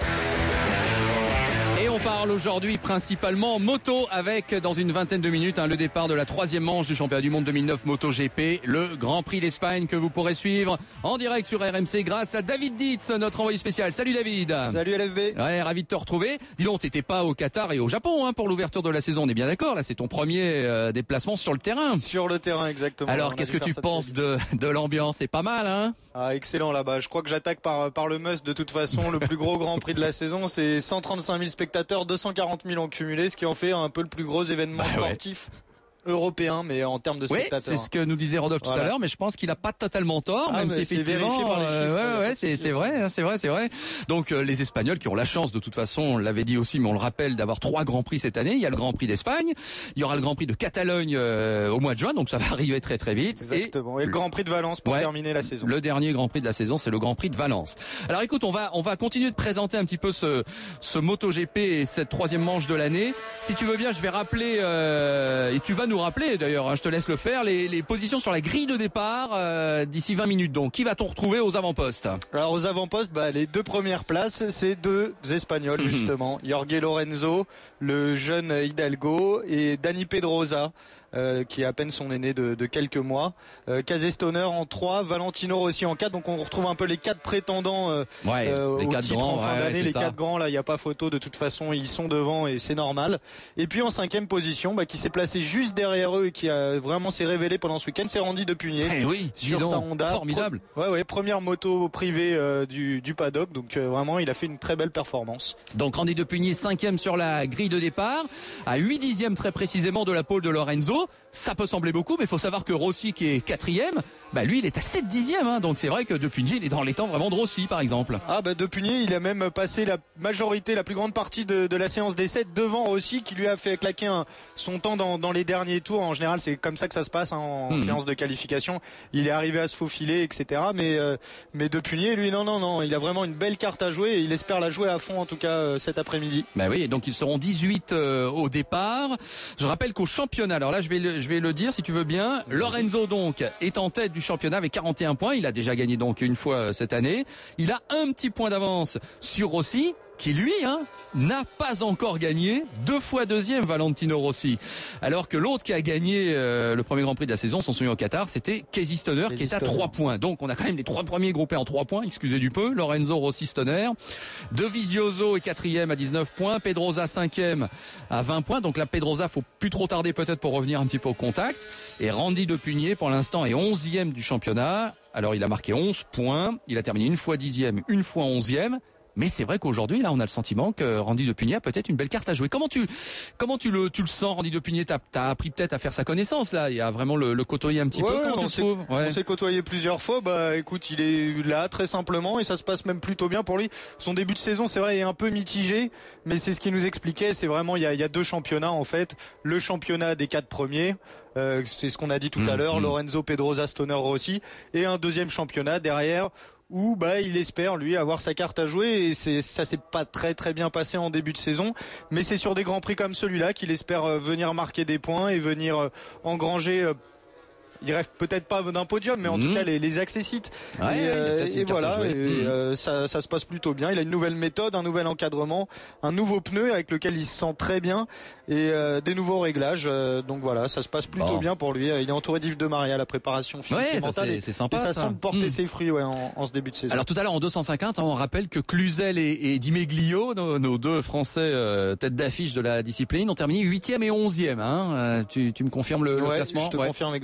Et on parle aujourd'hui principalement moto avec, dans une vingtaine de minutes, hein, le départ de la troisième manche du championnat du monde deux mille neuf MotoGP, le Grand Prix d'Espagne que vous pourrez suivre en direct sur R M C grâce à David Dietz, notre envoyé spécial. Salut David. Salut L F B. Ouais, ravi de te retrouver. Dis donc, t'étais pas au Qatar et au Japon hein, pour l'ouverture de la saison, on est bien d'accord, là c'est ton premier euh, déplacement sur le terrain. Sur le terrain, exactement. Alors qu'est-ce que tu penses de, de l'ambiance? C'est pas mal, hein? Ah, excellent là-bas. Je crois que j'attaque par, par le must de toute façon. Le plus gros Grand Prix de la saison, c'est cent trente-cinq mille spectateurs, deux cent quarante mille en cumulé, ce qui en fait un peu le plus gros événement bah, sportif. Ouais. Européen, mais en termes de spectateurs. Oui, c'est ce que nous disait Rodolphe voilà. tout à l'heure, mais je pense qu'il n'a pas totalement tort, ah, même si effectivement, c'est vérifié par les chiffres. Euh, ouais, ouais, c'est, c'est vrai, c'est vrai, c'est vrai. Donc euh, les Espagnols qui ont la chance, de toute façon, on l'avait dit aussi, mais on le rappelle, d'avoir trois grands prix cette année. Il y a le Grand Prix d'Espagne, il y aura le Grand Prix de Catalogne euh, au mois de juin, donc ça va arriver très très vite. Exactement. Et, et le Grand Prix de Valence pour ouais, terminer la saison. Le dernier Grand Prix de la saison, c'est le Grand Prix de Valence. Alors écoute, on va on va continuer de présenter un petit peu ce ce MotoGP et cette troisième manche de l'année. Si tu veux bien, je vais rappeler euh, et tu vas nous rappeler d'ailleurs. Je te laisse le faire. Les, les positions sur la grille de départ euh, d'ici vingt minutes. Donc, qui va-t-on retrouver aux avant-postes? Alors, aux avant-postes, bah, les deux premières places, c'est deux Espagnols, justement. Jorge Lorenzo, le jeune Hidalgo, et Dani Pedrosa. Euh, qui est à peine son aîné de, de quelques mois. Euh, Casey Stoner en trois, Valentino Rossi en quatre. Donc on retrouve un peu les quatre prétendants euh, ouais, euh, les au quatre titre grands, en fin ouais, d'année. ouais, les ça. quatre grands, là, il n'y a pas photo. De toute façon, ils sont devant et c'est normal. Et puis en cinquième position, bah, qui s'est placé juste derrière eux et qui a vraiment s'est révélé pendant ce week-end, c'est Randy De Punier. Eh oui, sur donc, sa Honda. Formidable. Pro- ouais, ouais, première moto privée euh, du, du paddock. Donc euh, vraiment, il a fait une très belle performance. Donc Randy De Punier, cinquième sur la grille de départ, à huit dixièmes très précisément de la pole de Lorenzo. Ça peut sembler beaucoup, mais il faut savoir que Rossi, qui est quatrième, bah lui, il est à sept dixièmes. Hein, donc c'est vrai que De Punier, il est dans les temps vraiment de Rossi, par exemple. Ah bah De Punier, il a même passé la majorité, la plus grande partie de, de la séance d'essai devant Rossi, qui lui a fait claquer un, son temps dans, dans les derniers tours. En général, c'est comme ça que ça se passe hein, en mmh. séance de qualification. Il est arrivé à se faufiler, et cetera. Mais, euh, mais De Punier, lui, non, non, non. Il a vraiment une belle carte à jouer et il espère la jouer à fond, en tout cas, euh, cet après-midi. Bah oui, donc ils seront dix-huit euh, au départ. Je rappelle qu'au championnat, alors là, je vais le, je vais le dire si tu veux bien. Lorenzo donc est en tête du championnat avec quarante et un points. Il a déjà gagné donc une fois cette année. Il a un petit point d'avance sur Rossi, qui lui hein, n'a pas encore gagné, deux fois deuxième Valentino Rossi. Alors que l'autre qui a gagné euh, le premier Grand Prix de la saison, son souvenir au Qatar, c'était Casey Stoner Casey qui est à trois points. Donc on a quand même les trois premiers groupés en trois points, excusez du peu. Lorenzo, Rossi, Stoner. Dovizioso est quatrième à dix-neuf points. Pedrosa cinquième à vingt points. Donc là Pedrosa, faut plus trop tarder peut-être pour revenir un petit peu au contact. Et Randy De Punier pour l'instant est onzième du championnat. Alors il a marqué onze points. Il a terminé une fois dixième, une fois onzième. Mais c'est vrai qu'aujourd'hui, là, on a le sentiment que Randy De Punier a peut-être une belle carte à jouer. Comment tu, comment tu le, tu le sens, Randy De Punier? T'as, t'as appris peut-être à faire sa connaissance, là. Il y a vraiment le, le côtoyer un petit ouais, peu. Ouais, Comment on tu le trouves? Ouais. On s'est côtoyé plusieurs fois. Bah, écoute, il est là, très simplement, et ça se passe même plutôt bien pour lui. Son début de saison, c'est vrai, est un peu mitigé, mais c'est ce qu'il nous expliquait. C'est vraiment, il y a, il y a deux championnats, en fait. Le championnat des quatre premiers. Euh, c'est ce qu'on a dit tout mmh, à l'heure. Mmh. Lorenzo, Pedrosa, Stoner, Rossi. Et un deuxième championnat derrière, où bah il espère lui avoir sa carte à jouer, et c'est ça s'est pas très très bien passé en début de saison, mais c'est sur des grands prix comme celui-là qu'il espère euh, venir marquer des points et venir euh, engranger euh, il rêve peut-être pas d'un podium, mais en mmh. tout cas les, les accessites. Ouais, et, euh, et voilà, et, mmh. euh, ça, ça se passe plutôt bien. Il a une nouvelle méthode, un nouvel encadrement, un nouveau pneu avec lequel il se sent très bien, et euh, des nouveaux réglages. Euh, donc voilà, ça se passe plutôt bon. bien pour lui. Il est entouré d'Yves de Maria, la préparation physique ouais, et mentale. Ça, c'est, c'est sympa, et ça, ça semble porter mmh. ses fruits ouais, en, en ce début de saison. Alors tout à l'heure en deux cent cinquante, on rappelle que Cluzel et, et Di Meglio, nos, nos deux Français euh, tête d'affiche de la discipline, ont terminé huitième et onzième. Hein. Euh, tu, tu me confirmes le, ouais, le classement? Je te ouais. confirme exactement le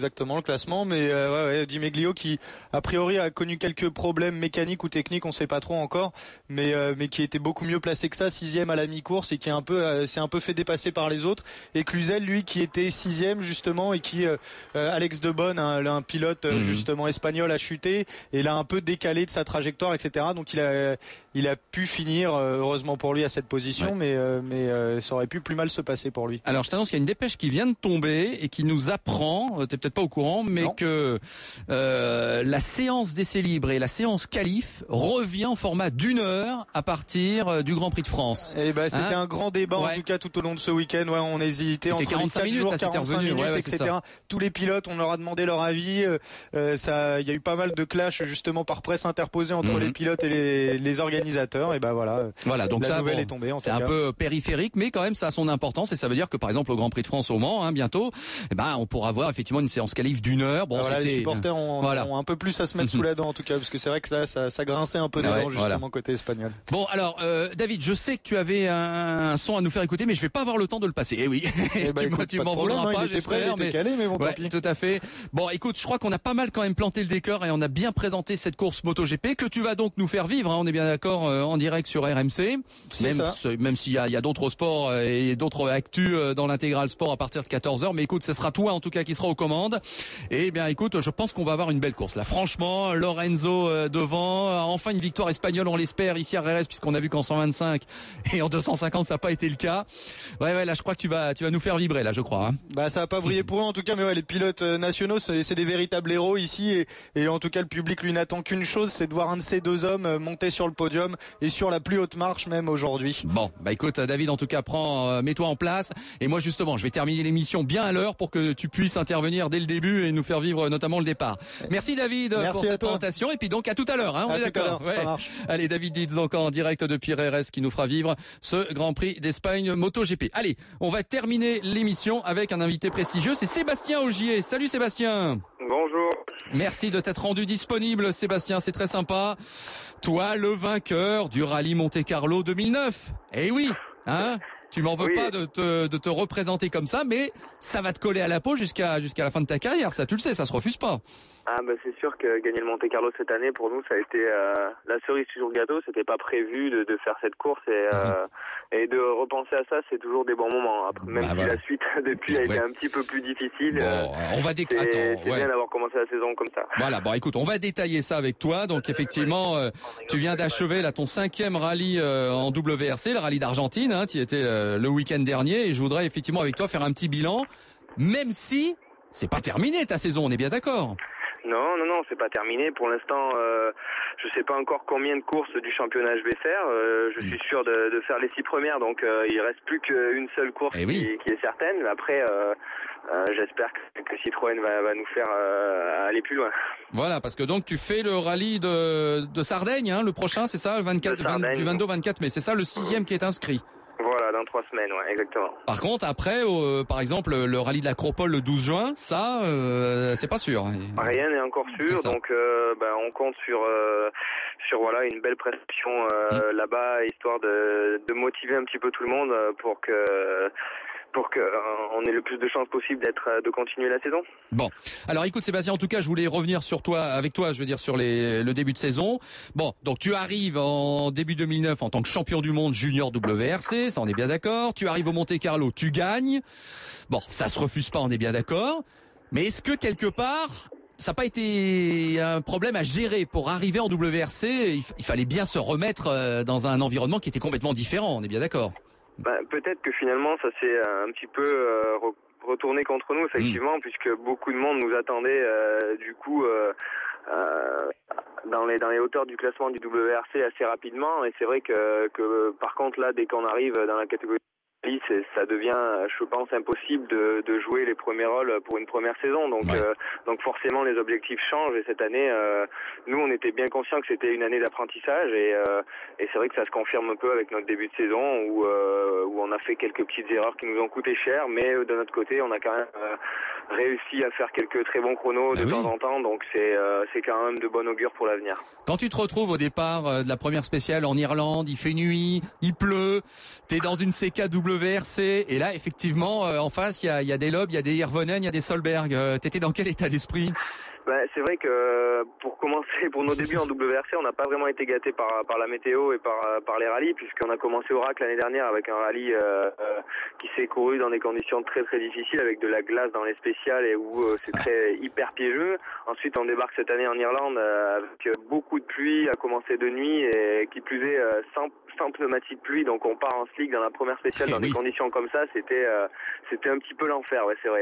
classement, mais euh, ouais, ouais, Di Meglio qui a priori a connu quelques problèmes mécaniques ou techniques, on sait pas trop encore, mais euh, mais qui était beaucoup mieux placé que ça, sixième à la mi-course et qui est un peu euh, s'est un peu fait dépasser par les autres. Et Cluzel, lui, qui était sixième justement et qui euh, Alex Debonne, un, un pilote mmh. justement espagnol, a chuté et l'a un peu décalé de sa trajectoire, et cetera. Donc il a il a pu finir heureusement pour lui à cette position, ouais. mais euh, mais euh, ça aurait pu plus mal se passer pour lui. Alors je t'annonce qu'il y a une dépêche qui vient de tomber et qui nous apprend, t'es peut-être pas au courant, mais non. que euh, la séance d'essai libre et la séance qualif revient en format d'une heure à partir du Grand Prix de France. Et ben c'était hein un grand débat ouais. en tout cas tout au long de ce week-end. Ouais, on hésitait entre quarante-cinq les minutes, jours, là, quarante-cinq revenu, minutes, ouais, ouais, et cetera. Tous les pilotes, on leur a demandé leur avis. Euh, ça, il y a eu pas mal de clashs justement par presse interposée entre mm-hmm. les pilotes et les, les organisateurs. Et ben voilà. Voilà, donc la ça, nouvelle bon, est tombée. C'est un peu périphérique, mais quand même ça a son importance et ça veut dire que par exemple au Grand Prix de France au Mans, hein, bientôt, eh ben on pourra voir effectivement une séance qualif d'une heure. Bon, voilà, c'était... les supporters ont, voilà. ont un peu plus à se mettre sous la dent en tout cas, parce que c'est vrai que là ça, ça grinçait un peu des dents ouais, justement voilà. côté espagnol. Bon alors euh, David, je sais que tu avais un, un son à nous faire écouter, mais je vais pas avoir le temps de le passer. Eh oui, eh ben, tu, écoute, tu pas m'en problème, voudras hein, pas, il était prêt, il était mais... calé, mais bon, ouais, tant pis. tout à fait. Bon, écoute, je crois qu'on a pas mal quand même planté le décor et on a bien présenté cette course MotoGP que tu vas donc nous faire vivre. Hein, on est bien d'accord euh, en direct sur R M C. C'est même ça. même s'il y a, il y a d'autres sports et d'autres actus dans l'intégral sport à partir de quatorze heures, mais écoute, ce sera toi en tout cas qui sera aux commandes. Et bien écoute, je pense qu'on va avoir une belle course là. Franchement, Lorenzo euh, devant, enfin une victoire espagnole, on l'espère ici à Jerez, puisqu'on a vu qu'en cent vingt-cinq et en deux cent cinquante ça n'a pas été le cas. Ouais ouais, là je crois que tu vas tu vas nous faire vibrer là, je crois. Hein. Bah ça a pas brillé pour eux en tout cas, mais ouais, les pilotes nationaux c'est, c'est des véritables héros ici et, et en tout cas le public lui n'attend qu'une chose, c'est de voir un de ces deux hommes monter sur le podium et sur la plus haute marche même aujourd'hui. Bon, bah écoute David, en tout cas prends, euh, mets-toi en place et moi justement je vais terminer l'émission bien à l'heure pour que tu puisses intervenir dès le début et nous faire vivre notamment le départ. Merci David Merci pour cette toi. présentation et puis donc à tout à l'heure, hein, on à est d'accord. Ouais. Ça marche. Allez David Dietz donc en direct depuis R S qui nous fera vivre ce Grand Prix d'Espagne MotoGP. Allez, on va terminer l'émission avec un invité prestigieux, c'est Sébastien Ogier. Salut Sébastien. Bonjour. Merci de t'être rendu disponible Sébastien, c'est très sympa. Toi le vainqueur du rallye Monte-Carlo deux mille neuf. Eh oui, hein. Tu m'en veux oui. pas de te, de te représenter comme ça, mais ça va te coller à la peau jusqu'à jusqu'à la fin de ta carrière, ça tu le sais, ça se refuse pas. Ah bah c'est sûr que gagner le Monte-Carlo cette année pour nous ça a été euh, la cerise sur le gâteau, c'était pas prévu de, de faire cette course et, euh, mmh. et de repenser à ça c'est toujours des bons moments. Après, même bah, si voilà. la suite depuis a ouais. été un petit peu plus difficile, bon, on va dé... c'est, Attends, c'est ouais. bien d'avoir commencé la saison comme ça. Voilà, bon écoute, on va détailler ça avec toi. Donc effectivement, euh, tu viens d'achever là ton cinquième rallye euh, en W R C, le rallye d'Argentine, hein, tu y étais euh, le week-end dernier et je voudrais effectivement avec toi faire un petit bilan, même si c'est pas terminé ta saison, on est bien d'accord. Non, non, non, c'est pas terminé. Pour l'instant, euh, je sais pas encore combien de courses du championnat je vais faire. Euh, je suis sûr de, de faire les six premières, donc euh, il reste plus qu'une seule course eh oui. qui, qui est certaine. Après, euh, euh, j'espère que, que Citroën va, va nous faire euh, aller plus loin. Voilà, parce que donc tu fais le rallye de, de Sardaigne, hein, le prochain, c'est ça, le vingt-quatre, vingt, du vingt-deux au vingt-quatre mai. C'est ça le sixième qui est inscrit. Voilà, dans trois semaines, ouais, exactement. Par contre, après, euh, par exemple, le rallye de l'Acropole le douze juin, ça, euh, c'est pas sûr. Rien n'est encore sûr, donc euh, ben, on compte sur euh, sur voilà une belle prestation euh, mmh. là-bas, histoire de, de motiver un petit peu tout le monde pour que pour que euh, on ait le plus de chances possible d'être de continuer la saison. Bon, alors écoute Sébastien, en tout cas, je voulais revenir sur toi, avec toi, je veux dire sur les, le début de saison. Bon, donc tu arrives en début deux mille neuf en tant que champion du monde junior W R C, ça on est bien d'accord. Tu arrives au Monte-Carlo, tu gagnes. Bon, ça se refuse pas, on est bien d'accord. Mais est-ce que quelque part ça n'a pas été un problème à gérer pour arriver en W R C? Il, il fallait bien se remettre dans un environnement qui était complètement différent, on est bien d'accord. Bah, peut-être que finalement ça s'est un petit peu euh, retourné contre nous effectivement, mmh. puisque beaucoup de monde nous attendait euh, du coup euh, euh, dans les dans les hauteurs du classement du W R C assez rapidement, et c'est vrai que que par contre là dès qu'on arrive dans la catégorie c'est, ça devient, je pense, impossible de, de jouer les premiers rôles pour une première saison. Donc, ouais. euh, donc forcément, les objectifs changent. Et cette année, euh, nous, on était bien conscients que c'était une année d'apprentissage. Et, euh, et c'est vrai que ça se confirme un peu avec notre début de saison où, euh, où on a fait quelques petites erreurs qui nous ont coûté cher. Mais de notre côté, on a quand même euh, réussi à faire quelques très bons chronos de bah temps oui. en temps. Donc, c'est, euh, c'est quand même de bon augure pour l'avenir. Quand tu te retrouves au départ de la première spéciale en Irlande, il fait nuit, il pleut, t'es dans une C K W W R C. Et là, effectivement, euh, en face, il y a, y a des Loeb, il y a des Hirvonen, il y a des Solberg. Euh, T'étais dans quel état d'esprit? Ben, c'est vrai que pour commencer, pour nos débuts en W R C, on n'a pas vraiment été gâtés par par la météo et par par les rallyes, puisqu'on a commencé au R A C l'année dernière avec un rallye euh, euh, qui s'est couru dans des conditions très très difficiles, avec de la glace dans les spéciales et où euh, c'est très hyper piégeux. Ensuite, on débarque cette année en Irlande euh, avec beaucoup de pluie, à commencer de nuit et qui plus est euh, sans sans pneumatique pluie, donc on part en slick dans la première spéciale dans oui. des conditions comme ça, c'était euh, c'était un petit peu l'enfer, ouais, c'est vrai.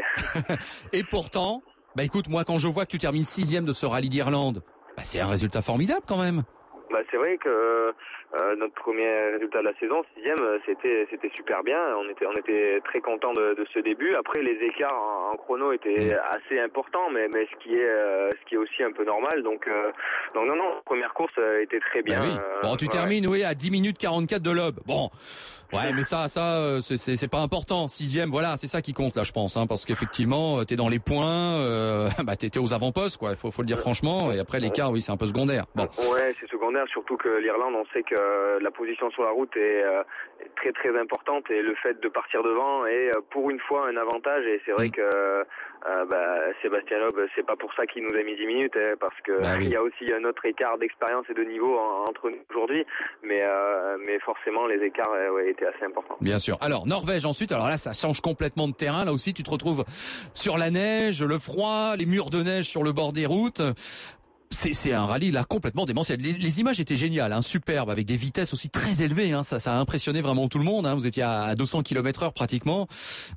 Et pourtant. Bah écoute, moi quand je vois que tu termines sixième de ce rallye d'Irlande, bah c'est un résultat formidable quand même. Bah c'est vrai que euh, notre premier résultat de la saison, sixième, c'était c'était super bien. On était on était très content de, de ce début. Après les écarts en, en chrono étaient mmh. assez importants, mais mais ce qui est euh, ce qui est aussi un peu normal. Donc euh, donc non non, la première course était très bien. Bah oui. Bon, tu euh, termines ouais. oui à dix minutes quarante-quatre de Loeb. Bon. Ouais, mais ça, ça, c'est, c'est, c'est pas important. Sixième, voilà, c'est ça qui compte là, je pense, hein, parce qu'effectivement, t'es dans les points, euh, bah t'es, t'es aux avant-postes, quoi. Il faut, faut le dire franchement. Et après l'écart, oui, c'est un peu secondaire. Bon. Ouais, c'est secondaire, surtout que l'Irlande, on sait que la position sur la route est, euh, est très très importante et le fait de partir devant est pour une fois un avantage. Et c'est vrai mmh. que euh, bah, Sébastien Loeb, c'est pas pour ça qu'il nous a mis dix minutes, hein, parce que bah, oui. il y a aussi un autre écart d'expérience et de niveau en, entre nous aujourd'hui, mais euh, mais forcément les écarts euh, ouais, étaient assez important. Bien sûr. Alors Norvège ensuite, alors là ça change complètement de terrain. Là aussi tu te retrouves sur la neige, le froid, les murs de neige sur le bord des routes. C'est, c'est un rallye là complètement démentiel. Les, les images étaient géniales, hein, superbes, avec des vitesses aussi très élevées. Hein, ça, ça a impressionné vraiment tout le monde. Hein, vous étiez à deux cents kilomètres heure pratiquement.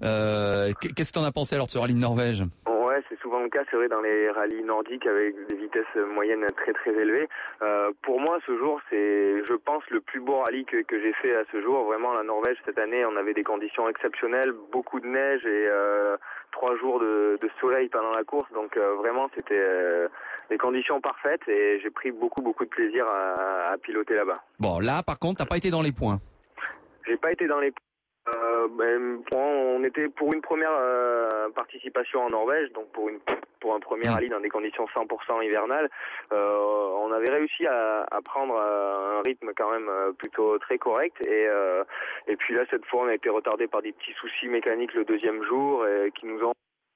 Euh, qu'est-ce que t'en as pensé alors de ce rallye de Norvège ? Ouais, c'est souvent le cas, c'est vrai, dans les rallyes nordiques avec des vitesses moyennes très très élevées. Euh, pour moi, ce jour, c'est, je pense, le plus beau rallye que, que j'ai fait à ce jour. Vraiment, la Norvège, cette année, on avait des conditions exceptionnelles, beaucoup de neige et euh, trois jours de, de soleil pendant la course. Donc euh, vraiment, c'était euh, des conditions parfaites et j'ai pris beaucoup beaucoup de plaisir à, à piloter là-bas. Bon, là, par contre, t'as pas été dans les points. J'ai pas été dans les points. Euh, ben, on était pour une première euh, participation en Norvège, donc pour une pour un premier rallye dans des conditions cent pour cent hivernales, euh, on avait réussi à, à prendre un rythme quand même plutôt très correct et euh, et puis là cette fois on a été retardé par des petits soucis mécaniques le deuxième jour et qui nous ont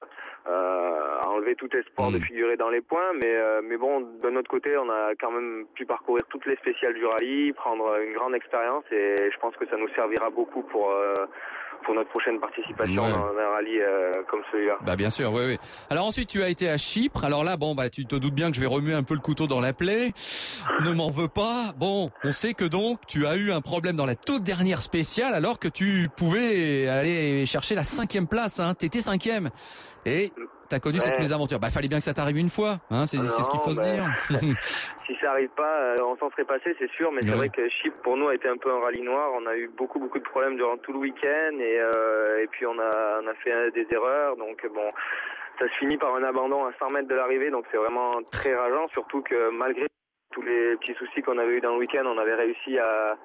Euh, à enlever tout espoir mmh. de figurer dans les points, mais euh, mais bon, d'un autre côté, on a quand même pu parcourir toutes les spéciales du rallye, prendre une grande expérience, et je pense que ça nous servira beaucoup pour euh, pour notre prochaine participation ouais. dans un rallye euh, comme celui-là. Bah bien sûr, oui, oui. Alors ensuite, tu as été à Chypre. Alors là, bon, bah tu te doutes bien que je vais remuer un peu le couteau dans la plaie. Ne m'en veux pas. Bon, on sait que donc tu as eu un problème dans la toute dernière spéciale, alors que tu pouvais aller chercher la cinquième place. Hein. T'étais cinquième. Et t'as connu ouais. cette mésaventure. Bah, fallait bien que ça t'arrive une fois, hein. C'est, non, c'est ce qu'il faut bah, se dire. Si ça arrive pas, on s'en serait passé, c'est sûr. Mais ouais. c'est vrai que Chypre, pour nous, a été un peu un rallye noir. On a eu beaucoup, beaucoup de problèmes durant tout le week-end, et euh, et puis on a, on a fait des erreurs. Donc bon, ça se finit par un abandon à cent mètres de l'arrivée. Donc c'est vraiment très rageant, surtout que malgré tous les petits soucis qu'on avait eu dans le week-end, on avait réussi à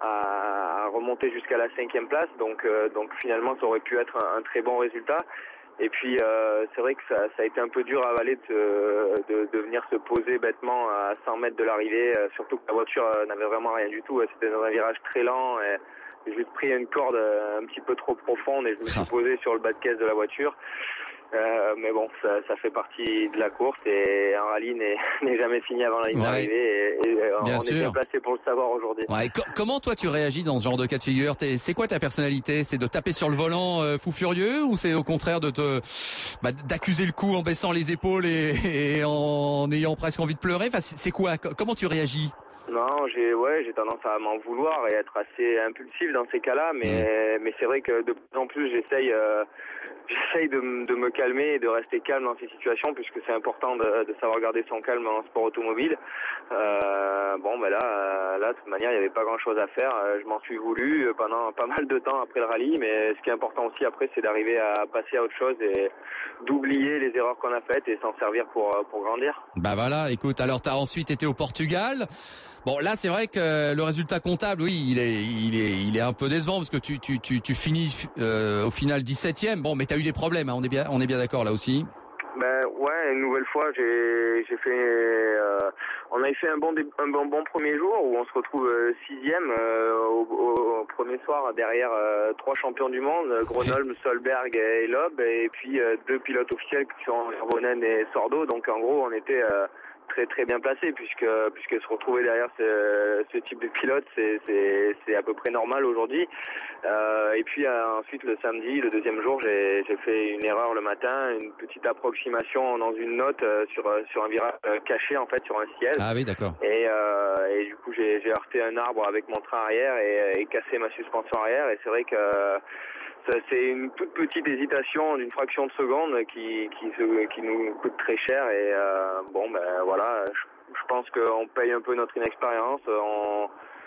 à remonter jusqu'à la cinquième place. Donc euh, donc finalement, ça aurait pu être un, un très bon résultat. Et puis euh, c'est vrai que ça, ça a été un peu dur à avaler de, de, de venir se poser bêtement à cent mètres de l'arrivée, euh, surtout que la voiture euh, n'avait vraiment rien du tout. C'était dans un virage très lent et j'ai juste pris une corde euh, un petit peu trop profonde et je me suis posé sur le bas de caisse de la voiture. Euh, mais bon, ça, ça fait partie de la course et un rallye n'est, n'est jamais fini avant la ligne ouais. d'arrivée et, et on sûr. est bien placé pour le savoir aujourd'hui. Ouais, co- comment toi tu réagis dans ce genre de cas de figure ? T'es, c'est quoi ta personnalité ? C'est de taper sur le volant euh, fou furieux ou c'est au contraire de te bah, d'accuser le coup en baissant les épaules et, et en ayant presque envie de pleurer ? Enfin, c'est, c'est quoi ? Comment tu réagis ? Non, j'ai ouais, j'ai tendance à m'en vouloir et être assez impulsif dans ces cas-là, mais mmh. mais c'est vrai que de plus en plus j'essaye euh, j'essaye de, de me calmer et de rester calme dans ces situations puisque c'est important de, de savoir garder son calme en sport automobile. Euh, bon, ben là, là de toute manière, il n'y avait pas grand-chose à faire. Je m'en suis voulu pendant pas mal de temps après le rallye, mais ce qui est important aussi après, c'est d'arriver à passer à autre chose et d'oublier les erreurs qu'on a faites et s'en servir pour pour grandir. Bah voilà, écoute, alors t'as ensuite été au Portugal. Bon, là, c'est vrai que le résultat comptable, oui, il est, il est, il est un peu décevant parce que tu, tu, tu, tu finis euh, au final dix-septième. Bon, mais t'as eu des problèmes, hein, on est bien, on est bien d'accord là aussi. Ben ouais, une nouvelle fois, j'ai, j'ai fait. Euh, on on avait fait un bon, un bon, bon premier jour où on se retrouve euh, sixième euh, au, au, au premier soir derrière euh, trois champions du monde, Grenoble, Solberg et Loeb, et puis euh, deux pilotes officiels qui sont Hirvonen et Sordo. Donc en gros, on était euh, très très bien placé puisque puisque se retrouver derrière ce, ce type de pilote, c'est c'est c'est à peu près normal aujourd'hui. Euh, et puis euh, ensuite le samedi, le deuxième jour, j'ai j'ai fait une erreur le matin, une petite approximation dans une note euh, sur sur un virage euh, caché en fait sur un ciel. Ah oui, d'accord. Et euh, et du coup j'ai j'ai heurté un arbre avec mon train arrière et, et cassé ma suspension arrière. Et c'est vrai que ça, c'est une toute petite hésitation d'une fraction de seconde qui qui, se, qui nous coûte très cher. Et euh, bon ben voilà, je, je pense qu'on paye un peu notre inexpérience. On,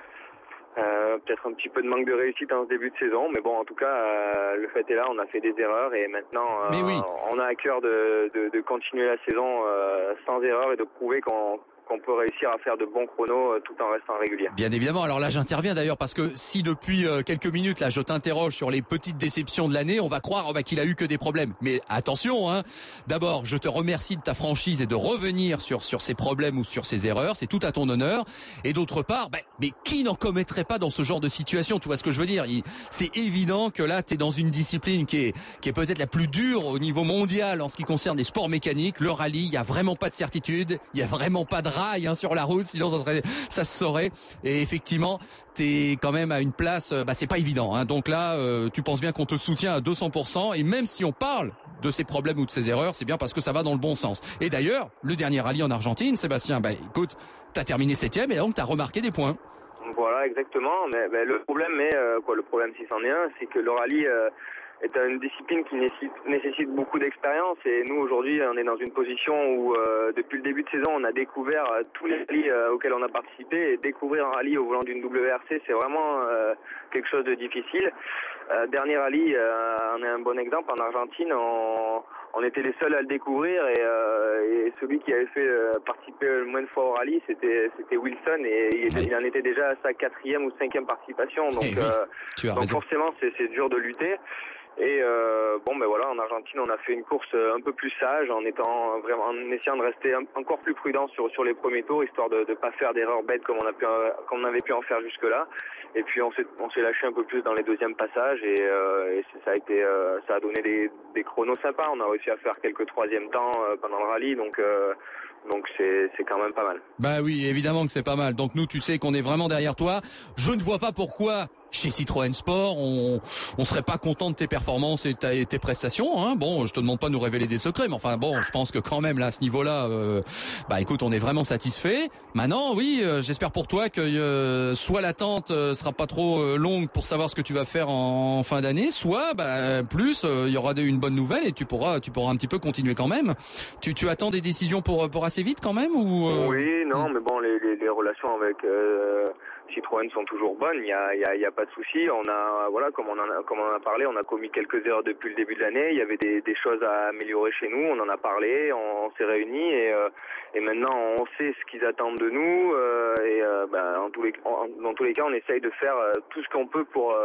euh, peut-être un petit peu de manque de réussite en ce début de saison, mais bon, en tout cas, euh, le fait est là, on a fait des erreurs et maintenant, euh, oui. on a à cœur de, de, de continuer la saison euh, sans erreur et de prouver qu'on qu'on peut réussir à faire de bons chronos euh, tout en restant régulier. Bien évidemment. Alors là, j'interviens d'ailleurs parce que si depuis euh, quelques minutes, là, je t'interroge sur les petites déceptions de l'année, on va croire oh, bah, qu'il a eu que des problèmes. Mais attention, hein. D'abord, je te remercie de ta franchise et de revenir sur sur ces problèmes ou sur ces erreurs. C'est tout à ton honneur. Et d'autre part, bah, mais qui n'en commettrait pas dans ce genre de situation? Tu vois ce que je veux dire? Il, c'est évident que là, tu es dans une discipline qui est qui est peut-être la plus dure au niveau mondial en ce qui concerne les sports mécaniques. Le rallye, il y a vraiment pas de certitude. Il y a vraiment pas de rail hein, sur la route, sinon ça serait, ça se saurait. Et effectivement, t'es quand même à une place, bah c'est pas évident. Hein. Donc là, euh, tu penses bien qu'on te soutient à deux cents pour cent. Et même si on parle de ces problèmes ou de ces erreurs, c'est bien parce que ça va dans le bon sens. Et d'ailleurs, le dernier rallye en Argentine, Sébastien, bah écoute, t'as terminé septième et donc t'as remarqué des points. Voilà, exactement. Mais, mais le problème, est, euh, quoi, le problème si c'en est un, c'est que le rallye euh, est une discipline qui nécessite, nécessite beaucoup d'expérience. Et nous, aujourd'hui, on est dans une position où, euh, depuis le début de saison, on a découvert euh, tous les rallyes euh, auxquels on a participé. Et découvrir un rallye au volant d'une W R C, c'est vraiment euh, quelque chose de difficile. Euh, dernier rallye, euh, on est un bon exemple. En Argentine, on, on était les seuls à le découvrir. Et, euh, et celui qui avait fait euh, participer le moins de fois au rallye, c'était, c'était Wilson. Et il, oui. il en était déjà à sa quatrième ou cinquième participation. Donc, oui, euh, tu as donc raison. forcément, c'est, c'est dur de lutter. Et euh, bon ben voilà, en Argentine on a fait une course un peu plus sage en étant vraiment en essayant de rester un, encore plus prudent sur sur les premiers tours, histoire de ne pas faire d'erreurs bêtes comme on a pu comme on avait pu en faire jusque là. Et puis on s'est on s'est lâché un peu plus dans les deuxièmes passages et, euh, et ça a été euh, ça a donné des des chronos sympas. On a réussi à faire quelques troisièmes temps euh, pendant le rallye, donc euh, donc c'est c'est quand même pas mal. Bah oui, évidemment que c'est pas mal. Donc nous, tu sais qu'on est vraiment derrière toi. Je ne vois pas pourquoi chez Citroën Sport, on on serait pas content de tes performances et ta, tes prestations. Hein. Bon, je te demande pas de nous révéler des secrets, mais enfin bon, je pense que quand même là, à ce niveau-là, euh, bah écoute, on est vraiment satisfait. Maintenant, oui, euh, j'espère pour toi que euh, soit l'attente euh, sera pas trop euh, longue pour savoir ce que tu vas faire en, en fin d'année, soit bah, plus il euh, y aura une bonne nouvelle et tu pourras tu pourras un petit peu continuer quand même. Tu tu attends des décisions pour pour assez vite quand même ou euh... Oui, non, mais bon, les les, les relations avec euh... Citroën sont toujours bonnes, il y a, il y a, il y a pas de souci. On a, voilà, comme on en a, comme on en a parlé, on a commis quelques erreurs depuis le début de l'année. Il y avait des, des choses à améliorer chez nous. On en a parlé, on, on s'est réunis et, euh, et maintenant on sait ce qu'ils attendent de nous. Euh, et euh, ben, en tous les, en, dans tous les cas, on essaye de faire euh, tout ce qu'on peut pour. Euh,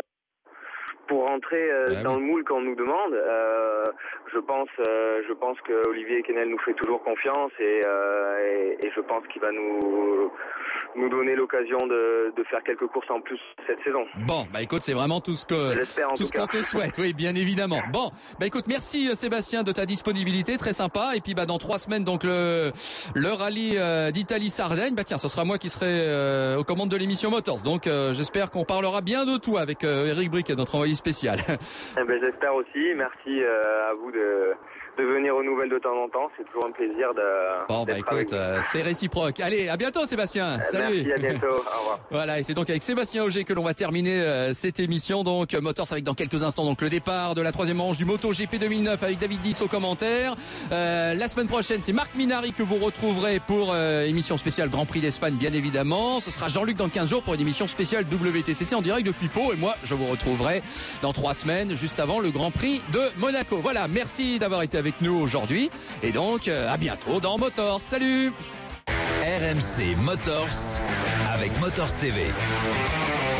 pour rentrer euh, ah, dans oui. le moule qu'on nous demande. Euh, je pense, euh, je pense que Olivier Quesnel nous fait toujours confiance et, euh, et, et je pense qu'il va nous nous donner l'occasion de, de faire quelques courses en plus cette saison. Bon, bah écoute, c'est vraiment tout ce que J'espère, en tout, tout ce qu'on te souhaite. Oui, bien évidemment. Bon, bah écoute, merci Sébastien de ta disponibilité, très sympa. Et puis bah dans trois semaines donc le le rallye euh, d'Italie-Sardaigne. Bah tiens, ce sera moi qui serai euh, aux commandes de l'émission Motors. Donc euh, j'espère qu'on parlera bien de toi avec euh, Eric Briquet, notre envoyé spécial. Eh ben, j'espère aussi. Merci euh, à vous de, de venir aux nouvelles de temps en temps. C'est toujours un plaisir de. Bon, bah écoute, euh, c'est réciproque. Allez, à bientôt, Sébastien. Euh, Salut. Merci, à bientôt. Au revoir. Voilà, et c'est donc avec Sébastien Ogier que l'on va terminer euh, cette émission. Donc, Motors avec dans quelques instants donc le départ de la troisième manche du MotoGP deux mille neuf avec David Ditz au commentaire. Euh, la semaine prochaine, c'est Marc Minari que vous retrouverez pour euh, émission spéciale Grand Prix d'Espagne, bien évidemment. Ce sera Jean-Luc dans quinze jours pour une émission spéciale W T C C en direct depuis Pau. Et moi, je vous retrouverai dans trois semaines, juste avant le Grand Prix de Monaco. Voilà, merci d'avoir été avec nous aujourd'hui. Et donc, euh, à bientôt dans Motors. Salut! R M C Motors avec Motors T V.